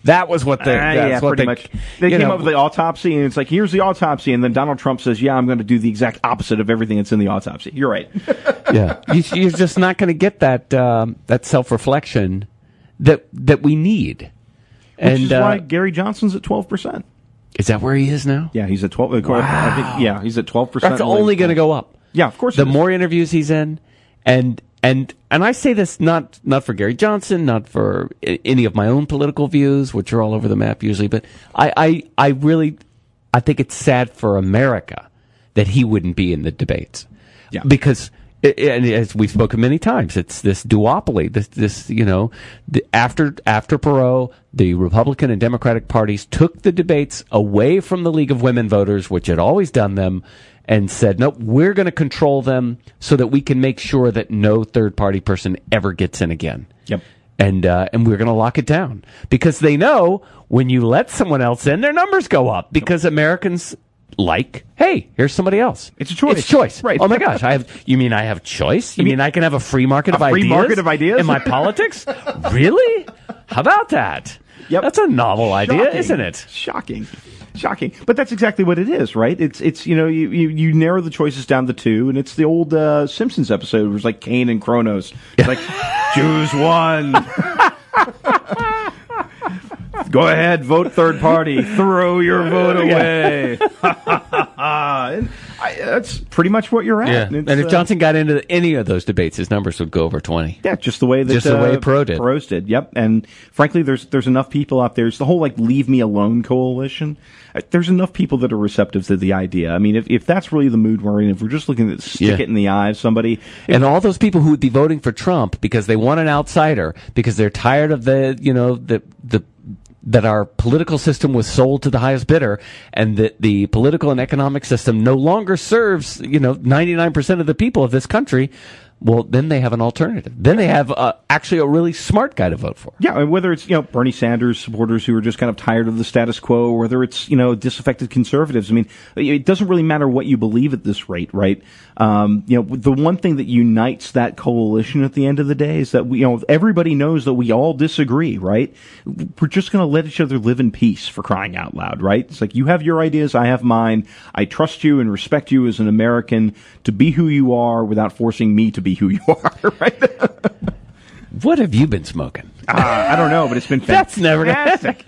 That was what they. Uh, that's yeah, what pretty they, much. They came know, up with the autopsy, and it's like, here's the autopsy, and then Donald Trump says, "Yeah, I'm going to do the exact opposite of everything that's in the autopsy." You're right. Yeah, you, you're just not going to get that um, that self reflection that that we need. Which and is uh, why Gary Johnson's at twelve percent. Is that where he is now? Yeah, he's at twelve. Wow. I think, yeah, he's at twelve percent. That's only going to go up. Yeah, of course. The more interviews he's in, and and and I say this not not for Gary Johnson, not for I- any of my own political views, which are all over the map usually, but I I, I really I think it's sad for America that he wouldn't be in the debates. Yeah. Because. And as we've spoken many times, it's this duopoly. This, this, you know, the, after after Perot, the Republican and Democratic parties took the debates away from the League of Women Voters, which had always done them, and said, "Nope, we're going to control them so that we can make sure that no third party person ever gets in again." Yep. And uh, and we're going to lock it down because they know when you let someone else in, their numbers go up because Americans. Like, hey, here's somebody else. It's a choice. It's choice. Right. Oh my gosh, I have. You mean I have choice? You, You mean, mean I can have a free market a of free ideas? market of ideas? in my politics? Really? How about that? Yep. That's a novel idea, Shocking. isn't it? Shocking. Shocking. But that's exactly what it is, right? It's, it's you know, you, you, you narrow the choices down to two, and it's the old uh, Simpsons episode where it was like Kane and Kronos. It's like, choose one. Go ahead, vote third party. Throw your vote away. And I, that's pretty much what you're at. Yeah. And, it's, And if uh, Johnson got into any of those debates, his numbers would go over twenty. Yeah, just the way that Just the way uh, Perot did. Perot's did. Yep. And frankly, there's there's enough people out there. It's the whole like "Leave Me Alone" coalition. Uh, There's enough people that are receptive to the idea. I mean, if if that's really the mood we're in, if we're just looking to stick Yeah. it in the eye of somebody, And all those people who would be voting for Trump because they want an outsider, because they're tired of the, you know, the the that our political system was sold to the highest bidder, and that the political and economic system no longer serves, you know, ninety-nine percent of the people of this country. Well, then they have an alternative. Then they have uh, actually a really smart guy to vote for. yeah, and whether it's you know Bernie Sanders supporters who are just kind of tired of the status quo, or whether it's you know disaffected conservatives. I mean, it doesn't really matter what you believe at this rate, right? Um, you know, the one thing that unites that coalition at the end of the day is that we, you know, everybody knows that we all disagree, right? We're just going to let each other live in peace, for crying out loud, right? It's like you have your ideas, I have mine. I trust you and respect you as an American to be who you are without forcing me to be who you are, right? What have you been smoking? Uh, I don't know, but it's been That's never fantastic.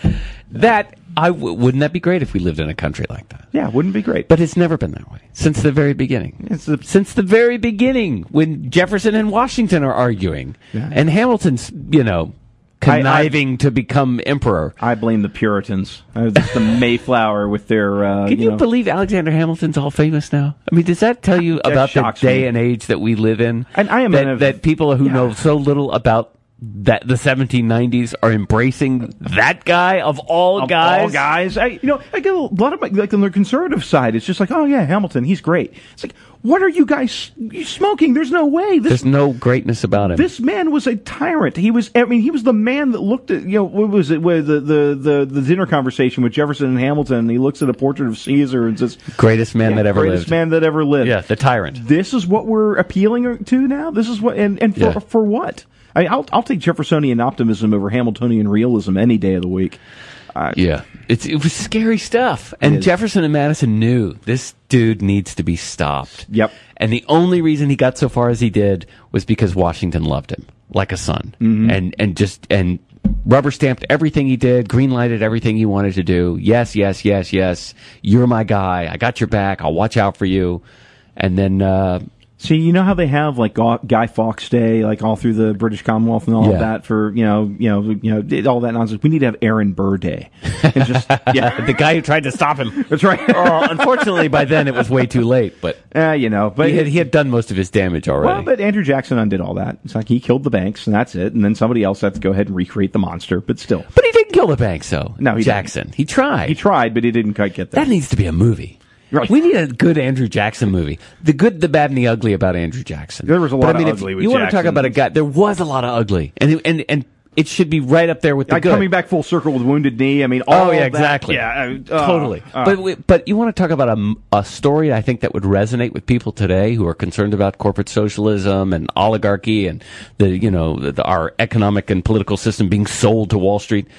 That I w- wouldn't that be great if we lived in a country like that? Yeah, wouldn't it be great? But it's never been that way since the very beginning. It's the- since the very beginning, when Jefferson and Washington are arguing, Yeah. and Hamilton's, you know, I- I- conniving to become emperor. I blame the Puritans. Uh, it's the Mayflower with their. Uh, Can you, know, believe Alexander Hamilton's all famous now? I mean, does that tell you That about the shocks day me. and age that we live in? And I am that, a- that people who yeah. know so little about that the seventeen nineties are embracing that guy of all of guys. all guys. I, you know, I get a lot of my, like on the conservative side. It's just like, oh yeah, Hamilton, he's great. It's like, what are you guys you smoking? There's no way. This There's no greatness about him. this man was a tyrant. He was. I mean, he was the man that looked at you know what was it? With the the the, the dinner conversation with Jefferson and Hamilton. And he looks at a portrait of Caesar and says, greatest man yeah, that ever greatest lived. man that ever lived. Yeah, the tyrant. This is what we're appealing to now. This is what, and and for Yeah. for what? I mean, I'll I'll take Jeffersonian optimism over Hamiltonian realism any day of the week. Uh, Yeah, it's it was scary stuff. And is. Jefferson and Madison knew this dude needs to be stopped. Yep. And the only reason he got so far as he did was because Washington loved him like a son, Mm-hmm. and and just and rubber stamped everything he did, green lighted everything he wanted to do. Yes, yes, yes, yes. You're my guy. I got your back. I'll watch out for you. And then. Uh, See, you know how they have like Ga- Guy Fawkes Day, like all through the British Commonwealth and all Yeah. of that for you know, you know, you know, all that nonsense. We need to have Aaron Burr Day, and just yeah, the guy who tried to stop him. that's right. Oh, unfortunately, by then it was way too late. But uh, you know, but he had, he had done most of his damage already. well, but Andrew Jackson undid all that. It's like he killed the banks, and that's it. And then somebody else had to go ahead and recreate the monster. But still, But he didn't kill the banks, though. No, he Jackson. He tried. he tried, but he didn't quite get there. That needs to be a movie. Right. We need a good Andrew Jackson movie. The good, the bad, and the ugly about Andrew Jackson. There was a But lot I mean, of if ugly with you want to talk Jackson. about a guy, there was a lot of ugly, and and and it should be right up there with the Like good. coming back full circle with Wounded Knee. I mean, all Oh yeah, that- exactly. Yeah, uh, uh, totally. uh, but we- but you want to talk about a, a story I think that would resonate with people today who are concerned about corporate socialism and oligarchy and the you know the, our economic and political system being sold to Wall Street.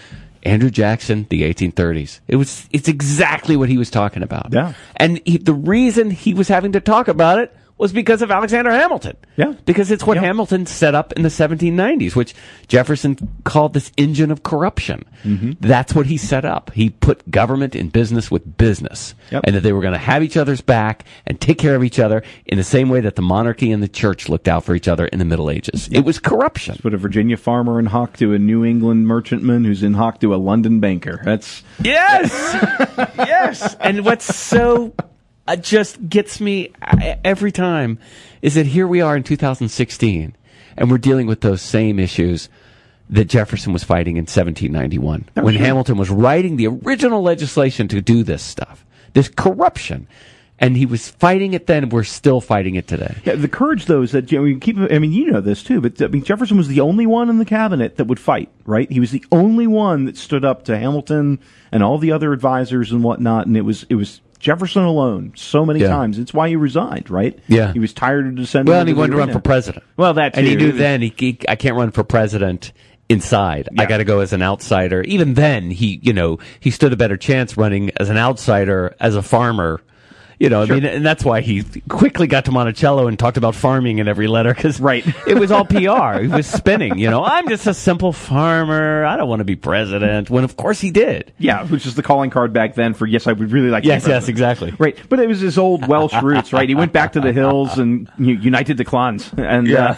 Andrew Jackson, the eighteen thirties. It was, it's exactly what he was talking about. Yeah. And he, the reason he was having to talk about it was because of Alexander Hamilton. Yeah. Because it's what Yeah. Hamilton set up in the seventeen nineties, which Jefferson called this engine of corruption. Mm-hmm. That's what he set up. He put government in business with business. Yep. And that they were going to have each other's back and take care of each other in the same way that the monarchy and the church looked out for each other in the Middle Ages. It was corruption. Put a Virginia farmer in hock to a New England merchantman who's in hock to a London banker. That's Yes! Yes! And what's so uh, just gets me uh, every time is that here we are in two thousand sixteen, and we're dealing with those same issues that Jefferson was fighting in seventeen ninety-one, Oh, when sure. Hamilton was writing the original legislation to do this stuff, this corruption. And he was fighting it then, we're still fighting it today. Yeah, the courage, though, is that, you know, you keep. I mean, you know this too, but I mean, Jefferson was the only one in the cabinet that would fight. Right? He was the only one that stood up to Hamilton and all the other advisors and whatnot, and it was it was Jefferson alone so many Yeah. times. It's why he resigned. Right? Yeah. He was tired of descending. Well, and he into wanted the to run arena. for president. Well, that too. And he knew It was- then, he, he, I can't run for president inside. I Yeah. got to go as an outsider. Even then, he, you know, he stood a better chance running as an outsider, as a farmer. You know, Sure. I mean, and that's why he quickly got to Monticello and talked about farming in every letter, because Right. it was all P R. He was spinning, you know, I'm just a simple farmer. I don't want to be president. When, of course, he did. Yeah, which is the calling card back then for yes, I would really like. to be Yes, yes, president. exactly. Right, but it was his old Welsh roots, right? He went back to the hills and u- united the clans, and Yeah.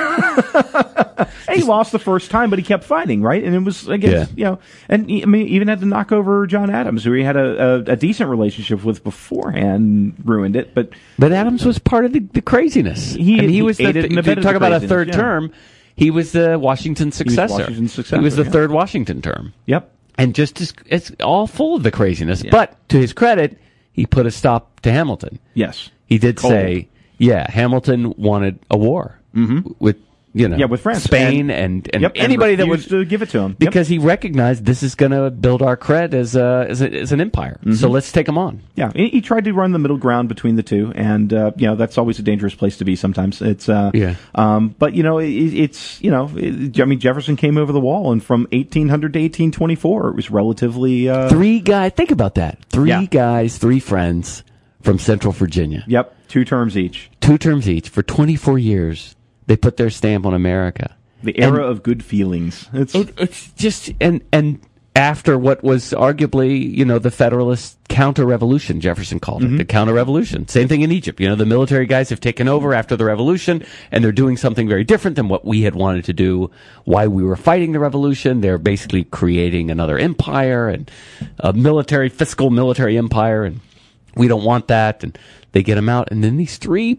uh, and he lost the first time, but he kept fighting, right? And it was against, Yeah. you know, and he, I mean, even had to knock over John Adams, who he had a, a, a decent relationship with beforehand, ruined it, but But Adams was part of the, the craziness. He- I mean, he he was the, aided and if you abetted talk the about a craziness, third yeah. term. He was the Washington successor. Washington's successor, He was the yeah. third Washington term. yep, And just as, it's all full of the craziness. Yeah. But to his credit, he put a stop to Hamilton. yes, He did Cold. say, yeah, Hamilton wanted a war mm-hmm. with, you know, yeah, with France, Spain, and, and, yep, anybody that would, refused to give it to him Yep. because he recognized this is going to build our cred as a, as, a, as an empire. Mm-hmm. So let's take him on. Yeah, he, he tried to run the middle ground between the two, and uh, you know that's always a dangerous place to be. Sometimes it's uh, Yeah. Um, but you know it, it's you know it, I mean Jefferson came over the wall, and from eighteen hundred to eighteen twenty-four, it was relatively uh, Three guys, think about that. Three Yeah. guys, three friends from Central Virginia. Yep, two terms each. Two terms each. For twenty-four years, they put their stamp on America. The era of good feelings. It's It, it's just, and, and after what was arguably, you know, the Federalist counter-revolution, Jefferson called it, the counter-revolution. Same thing in Egypt. You know, the military guys have taken over after the revolution, and they're doing something very different than what we had wanted to do while we were fighting the revolution. They're basically creating another empire, and a military, fiscal military empire, and we don't want that, and they get them out, and then these three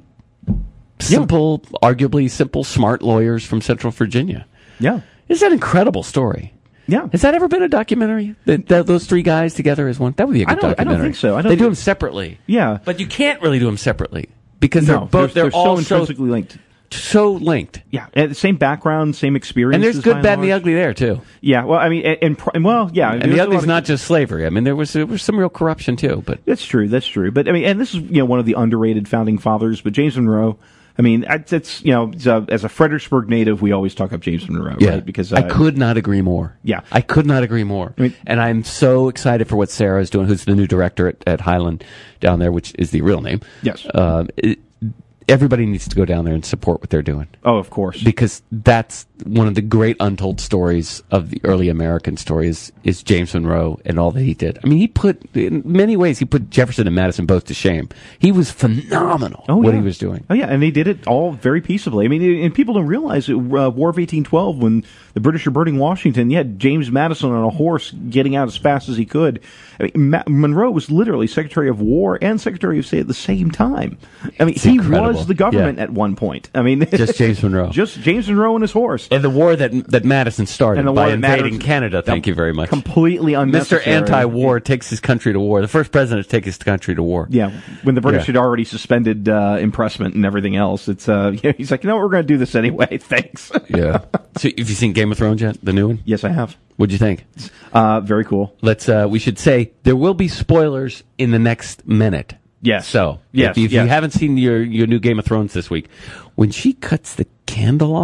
simple, arguably simple, smart lawyers from Central Virginia. yeah, It's an incredible story. yeah. Has that ever been a documentary? That, that those three guys together as one? That would be a I good don't- I don't documentary. think so. I don't they do think- them separately. Yeah. But you can't really do them separately because they're No, both they're, they're, they're all so so intrinsically linked. so linked. Yeah, and the same background, same experience. And there's good, bad, and the ugly there too. Yeah, well, I mean, and, and, pr- and well, yeah, And there's the a ugly's lot of- not just slavery. I mean, there was there was some real corruption too. But That's true. That's true. But I mean, and this is you know one of the underrated founding fathers. But James Monroe, I mean, it's, it's you know as a, as a Fredericksburg native, we always talk up James Monroe, yeah, right? Because I uh, could not agree more. Yeah. I could not agree more. I mean- and I'm so excited for what Sarah is doing, who's the new director at, at Highland down there, which is the real name. Yes. Um, it, everybody needs to go down there and support what they're doing. Oh, of course. Because that's one of the great untold stories of the early American stories is James Monroe and all that he did. I mean, he put, in many ways, he put Jefferson and Madison both to shame. He was phenomenal Oh, what yeah. he was doing. Oh, yeah, and they did it all very peaceably. I mean, and people don't realize it, uh, War of eighteen twelve, when the British are burning Washington, you had James Madison on a horse getting out as fast as he could. I mean, Ma- Monroe was literally Secretary of War and Secretary of State at the same time. I mean, It's he incredible. was the government Yeah. at one point. I mean, Just James Monroe. just James Monroe and his horse. And the war that that Madison started And the by war that invading matters- Canada. Thank you very much. Completely Mister unnecessary. Anti-War takes his country to war. The first president to take his country to war. Yeah, when the British Yeah. had already suspended uh, impressment and everything else, it's uh, you know, he's like, you know, what, we're going to do this anyway. Thanks. Yeah. So, have you seen Game of Thrones yet? The new one? Yes, I have. What'd you think? Uh, very cool. Let's. Uh, we should say there will be spoilers in the next minute. Yes. So, Yes, if, if yes. you haven't seen your, your new Game of Thrones this week, when she cuts the candle off,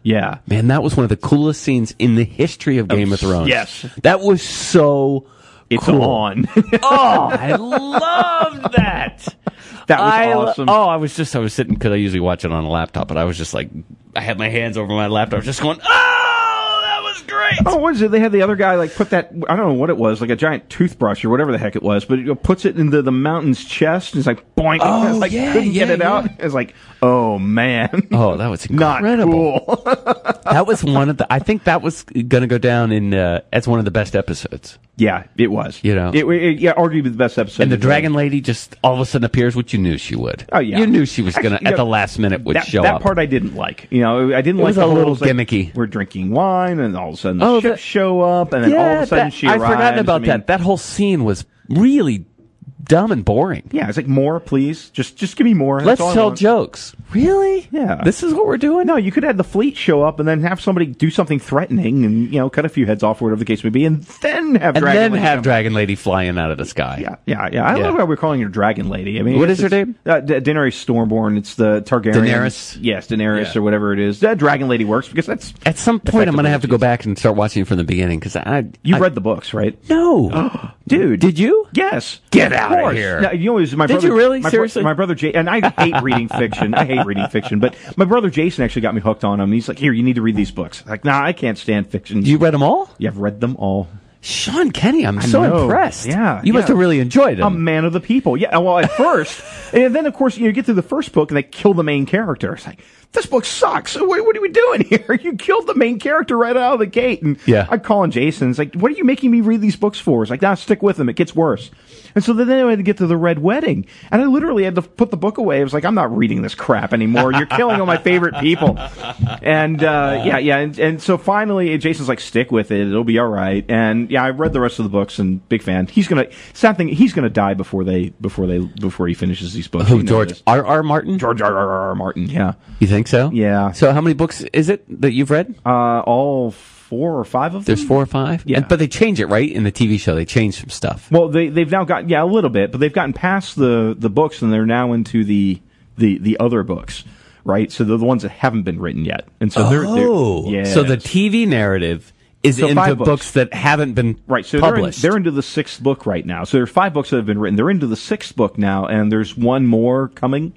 Yeah. Man, that was one of the coolest scenes in the history of Game of Thrones. Yes. That was so It's cool. on. Oh, I loved that. That was I, awesome. Oh, I was just, I was sitting, because I usually watch it on a laptop, but I was just like, I had my hands over my laptop, just going, oh, that was great. Oh, what is it? They had the other guy like put that, I don't know what it was, like a giant toothbrush or whatever the heck it was, but it puts it into the mountain's chest and it's like boink. Oh, it's like yeah, couldn't get yeah, it out. yeah. It's like, oh man. Oh, that was Not incredible. cool. That was one of the, I think that was going to go down in, uh, as one of the best episodes. Yeah, it was. You know. It, it, yeah, arguably the best episode. And the of Dragon Lady just all of a sudden appears, which you knew she would. Oh, yeah. You knew she was going to, Actually, at you the know, last minute, would that, show that up. part I didn't like. You know, I didn't It like was the a whole, little it's like, gimmicky. We're drinking wine, and all of a sudden the Oh, ships that- show up, and then all of a sudden that- she I've arrives. forgotten about I mean, that. That whole scene was really dumb and boring. Yeah, it's like more, please. Just, just give me more. Let's That's all I tell want. jokes. Really? Yeah. This is what we're doing? No, you could have the fleet show up and then have somebody do something threatening and, you know, cut a few heads off or whatever the case may be, and then have And Dragon then Lady have come. Dragon Lady flying out of the sky. Yeah, yeah, yeah. I Yeah. love how we're calling her Dragon Lady. I mean, What it's- is her it's- name? Uh, Da- Daenerys Stormborn. It's the Targaryen. Daenerys? Yes, Daenerys Yeah. or whatever it is. That Dragon Lady works because that's. At some point, I'm going to Effectively have to what go she back and start watching it from the beginning, because I... You I, read the books, right? No. Dude. Did you? Yes. Get Of outta course. here. No, you know, it was my Did brother, you really? My, bro- Seriously? my brother Jay, and I hate reading fiction. I hate reading fiction, but my brother Jason actually got me hooked on them. He's like, "Here, you need to read these books." Like, nah, I can't stand fiction. You read them all? Yeah, I've read them all. Sean Kenny, I'm I so know. impressed. Yeah, You must yeah. have really enjoyed it. A man of the people. Yeah, well, at first. And then, of course, you, know, you get through the first book and they kill the main character. It's like, this book sucks. What, what are we doing here? You killed the main character right out of the gate. And Yeah. I'd call on Jason. It's like, what are you making me read these books for? It's like, nah, stick with them. It gets worse. And so then I had to get to the Red Wedding. And I literally had to put the book away. I was like, I'm not reading this crap anymore. You're killing all my favorite people. And, uh, yeah, yeah. And, and so finally, Jason's like, stick with it. It'll be all right. And yeah, I read the rest of the books and big fan. He's going to, sad thing, he's going to die before they, before they, before he finishes these books. Who, You know George this. R. R. Martin? George R. R. R. Martin, yeah. You think so? Yeah. So how many books is it that you've read? Uh, all four or five of them? There's four or five? Yeah. And, but they change it, right? In the T V show, they change some stuff. Well, they, they've now got, yeah, a little bit, but they've gotten past the, the books and they're now into the, the, the other books, right? So they're the ones that haven't been written yet. And so they're, Oh. they're, yeah. So the T V narrative is So into five books. books. that haven't been Right, so they're, in, published. they're into the sixth book right now. So there's five books that have been written. They're into the sixth book now, and there's one more coming.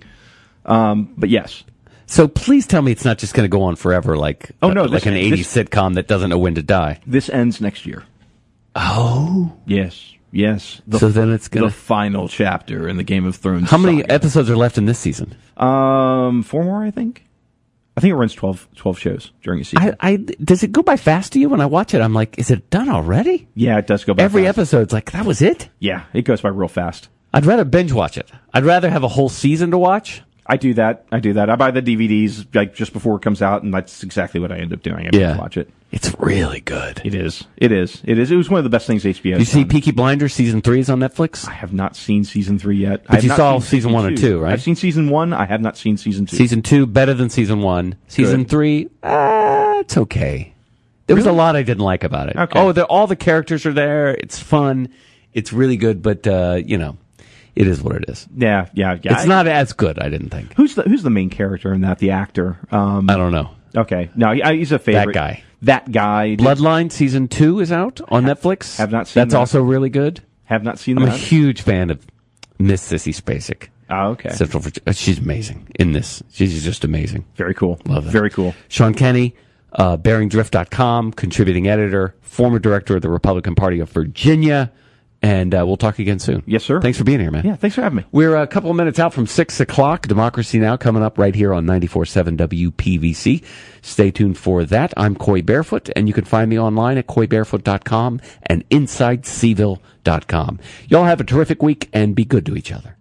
Um, but yes. So please tell me it's not just going to go on forever, like Oh, no, uh, like this- an eighties sitcom that doesn't know when to die. This ends next year. Oh, Yes, yes. The, so then it's going the to. final chapter in the Game of Thrones How many saga. episodes are left in this season? Um, four more, I think. I think it runs twelve, twelve shows during a season. I, I does it go by fast to you when I watch it? I'm like, is it done already? yeah, it does go by Every fast. episode's like that was it. Yeah, it goes by real fast. I'd rather binge watch it. I'd rather have a whole season to watch. I do that. I do that. I buy the D V Ds like just before it comes out, and that's exactly what I end up doing. I Yeah. watch it. It's really good. It is. It is. It is. It was one of the best things H B O. You see, done. Peaky Blinders season three is on Netflix. I have not seen season three yet. But I have you not saw seen season one or two, right? I've seen season one. I have not seen season two. Season two better than season one. Season Good. three, uh, it's okay. There was a lot I didn't like about it. Okay. Oh, the, all the characters are there. It's fun. It's really good, but uh, you know, it is what it is. Yeah, yeah, yeah. It's I- not as good. I didn't think. Who's the Who's the main character in that? The actor. Um, I don't know. okay, no, he- he's a favorite. guy. That guy. Bloodline season two is out on Netflix. have not seen That's that. also really good. Have not seen I'm a that. huge fan of Miss Sissy Spacek. Oh, okay. Central Virginia. She's amazing in this. She's just amazing. Very cool. Love that. Very cool. Sean Kenny, uh, bearing drift dot com, contributing editor, former director of the Republican Party of Virginia, and uh, we'll talk again soon. Yes, sir. Thanks for being here, man. Yeah, thanks for having me. We're a couple of minutes out from six o'clock. Democracy Now! Coming up right here on ninety-four point seven W P V C. Stay tuned for that. I'm Coy Barefoot, and you can find me online at coy barefoot dot com and inside seville dot com. Y'all have a terrific week, and be good to each other.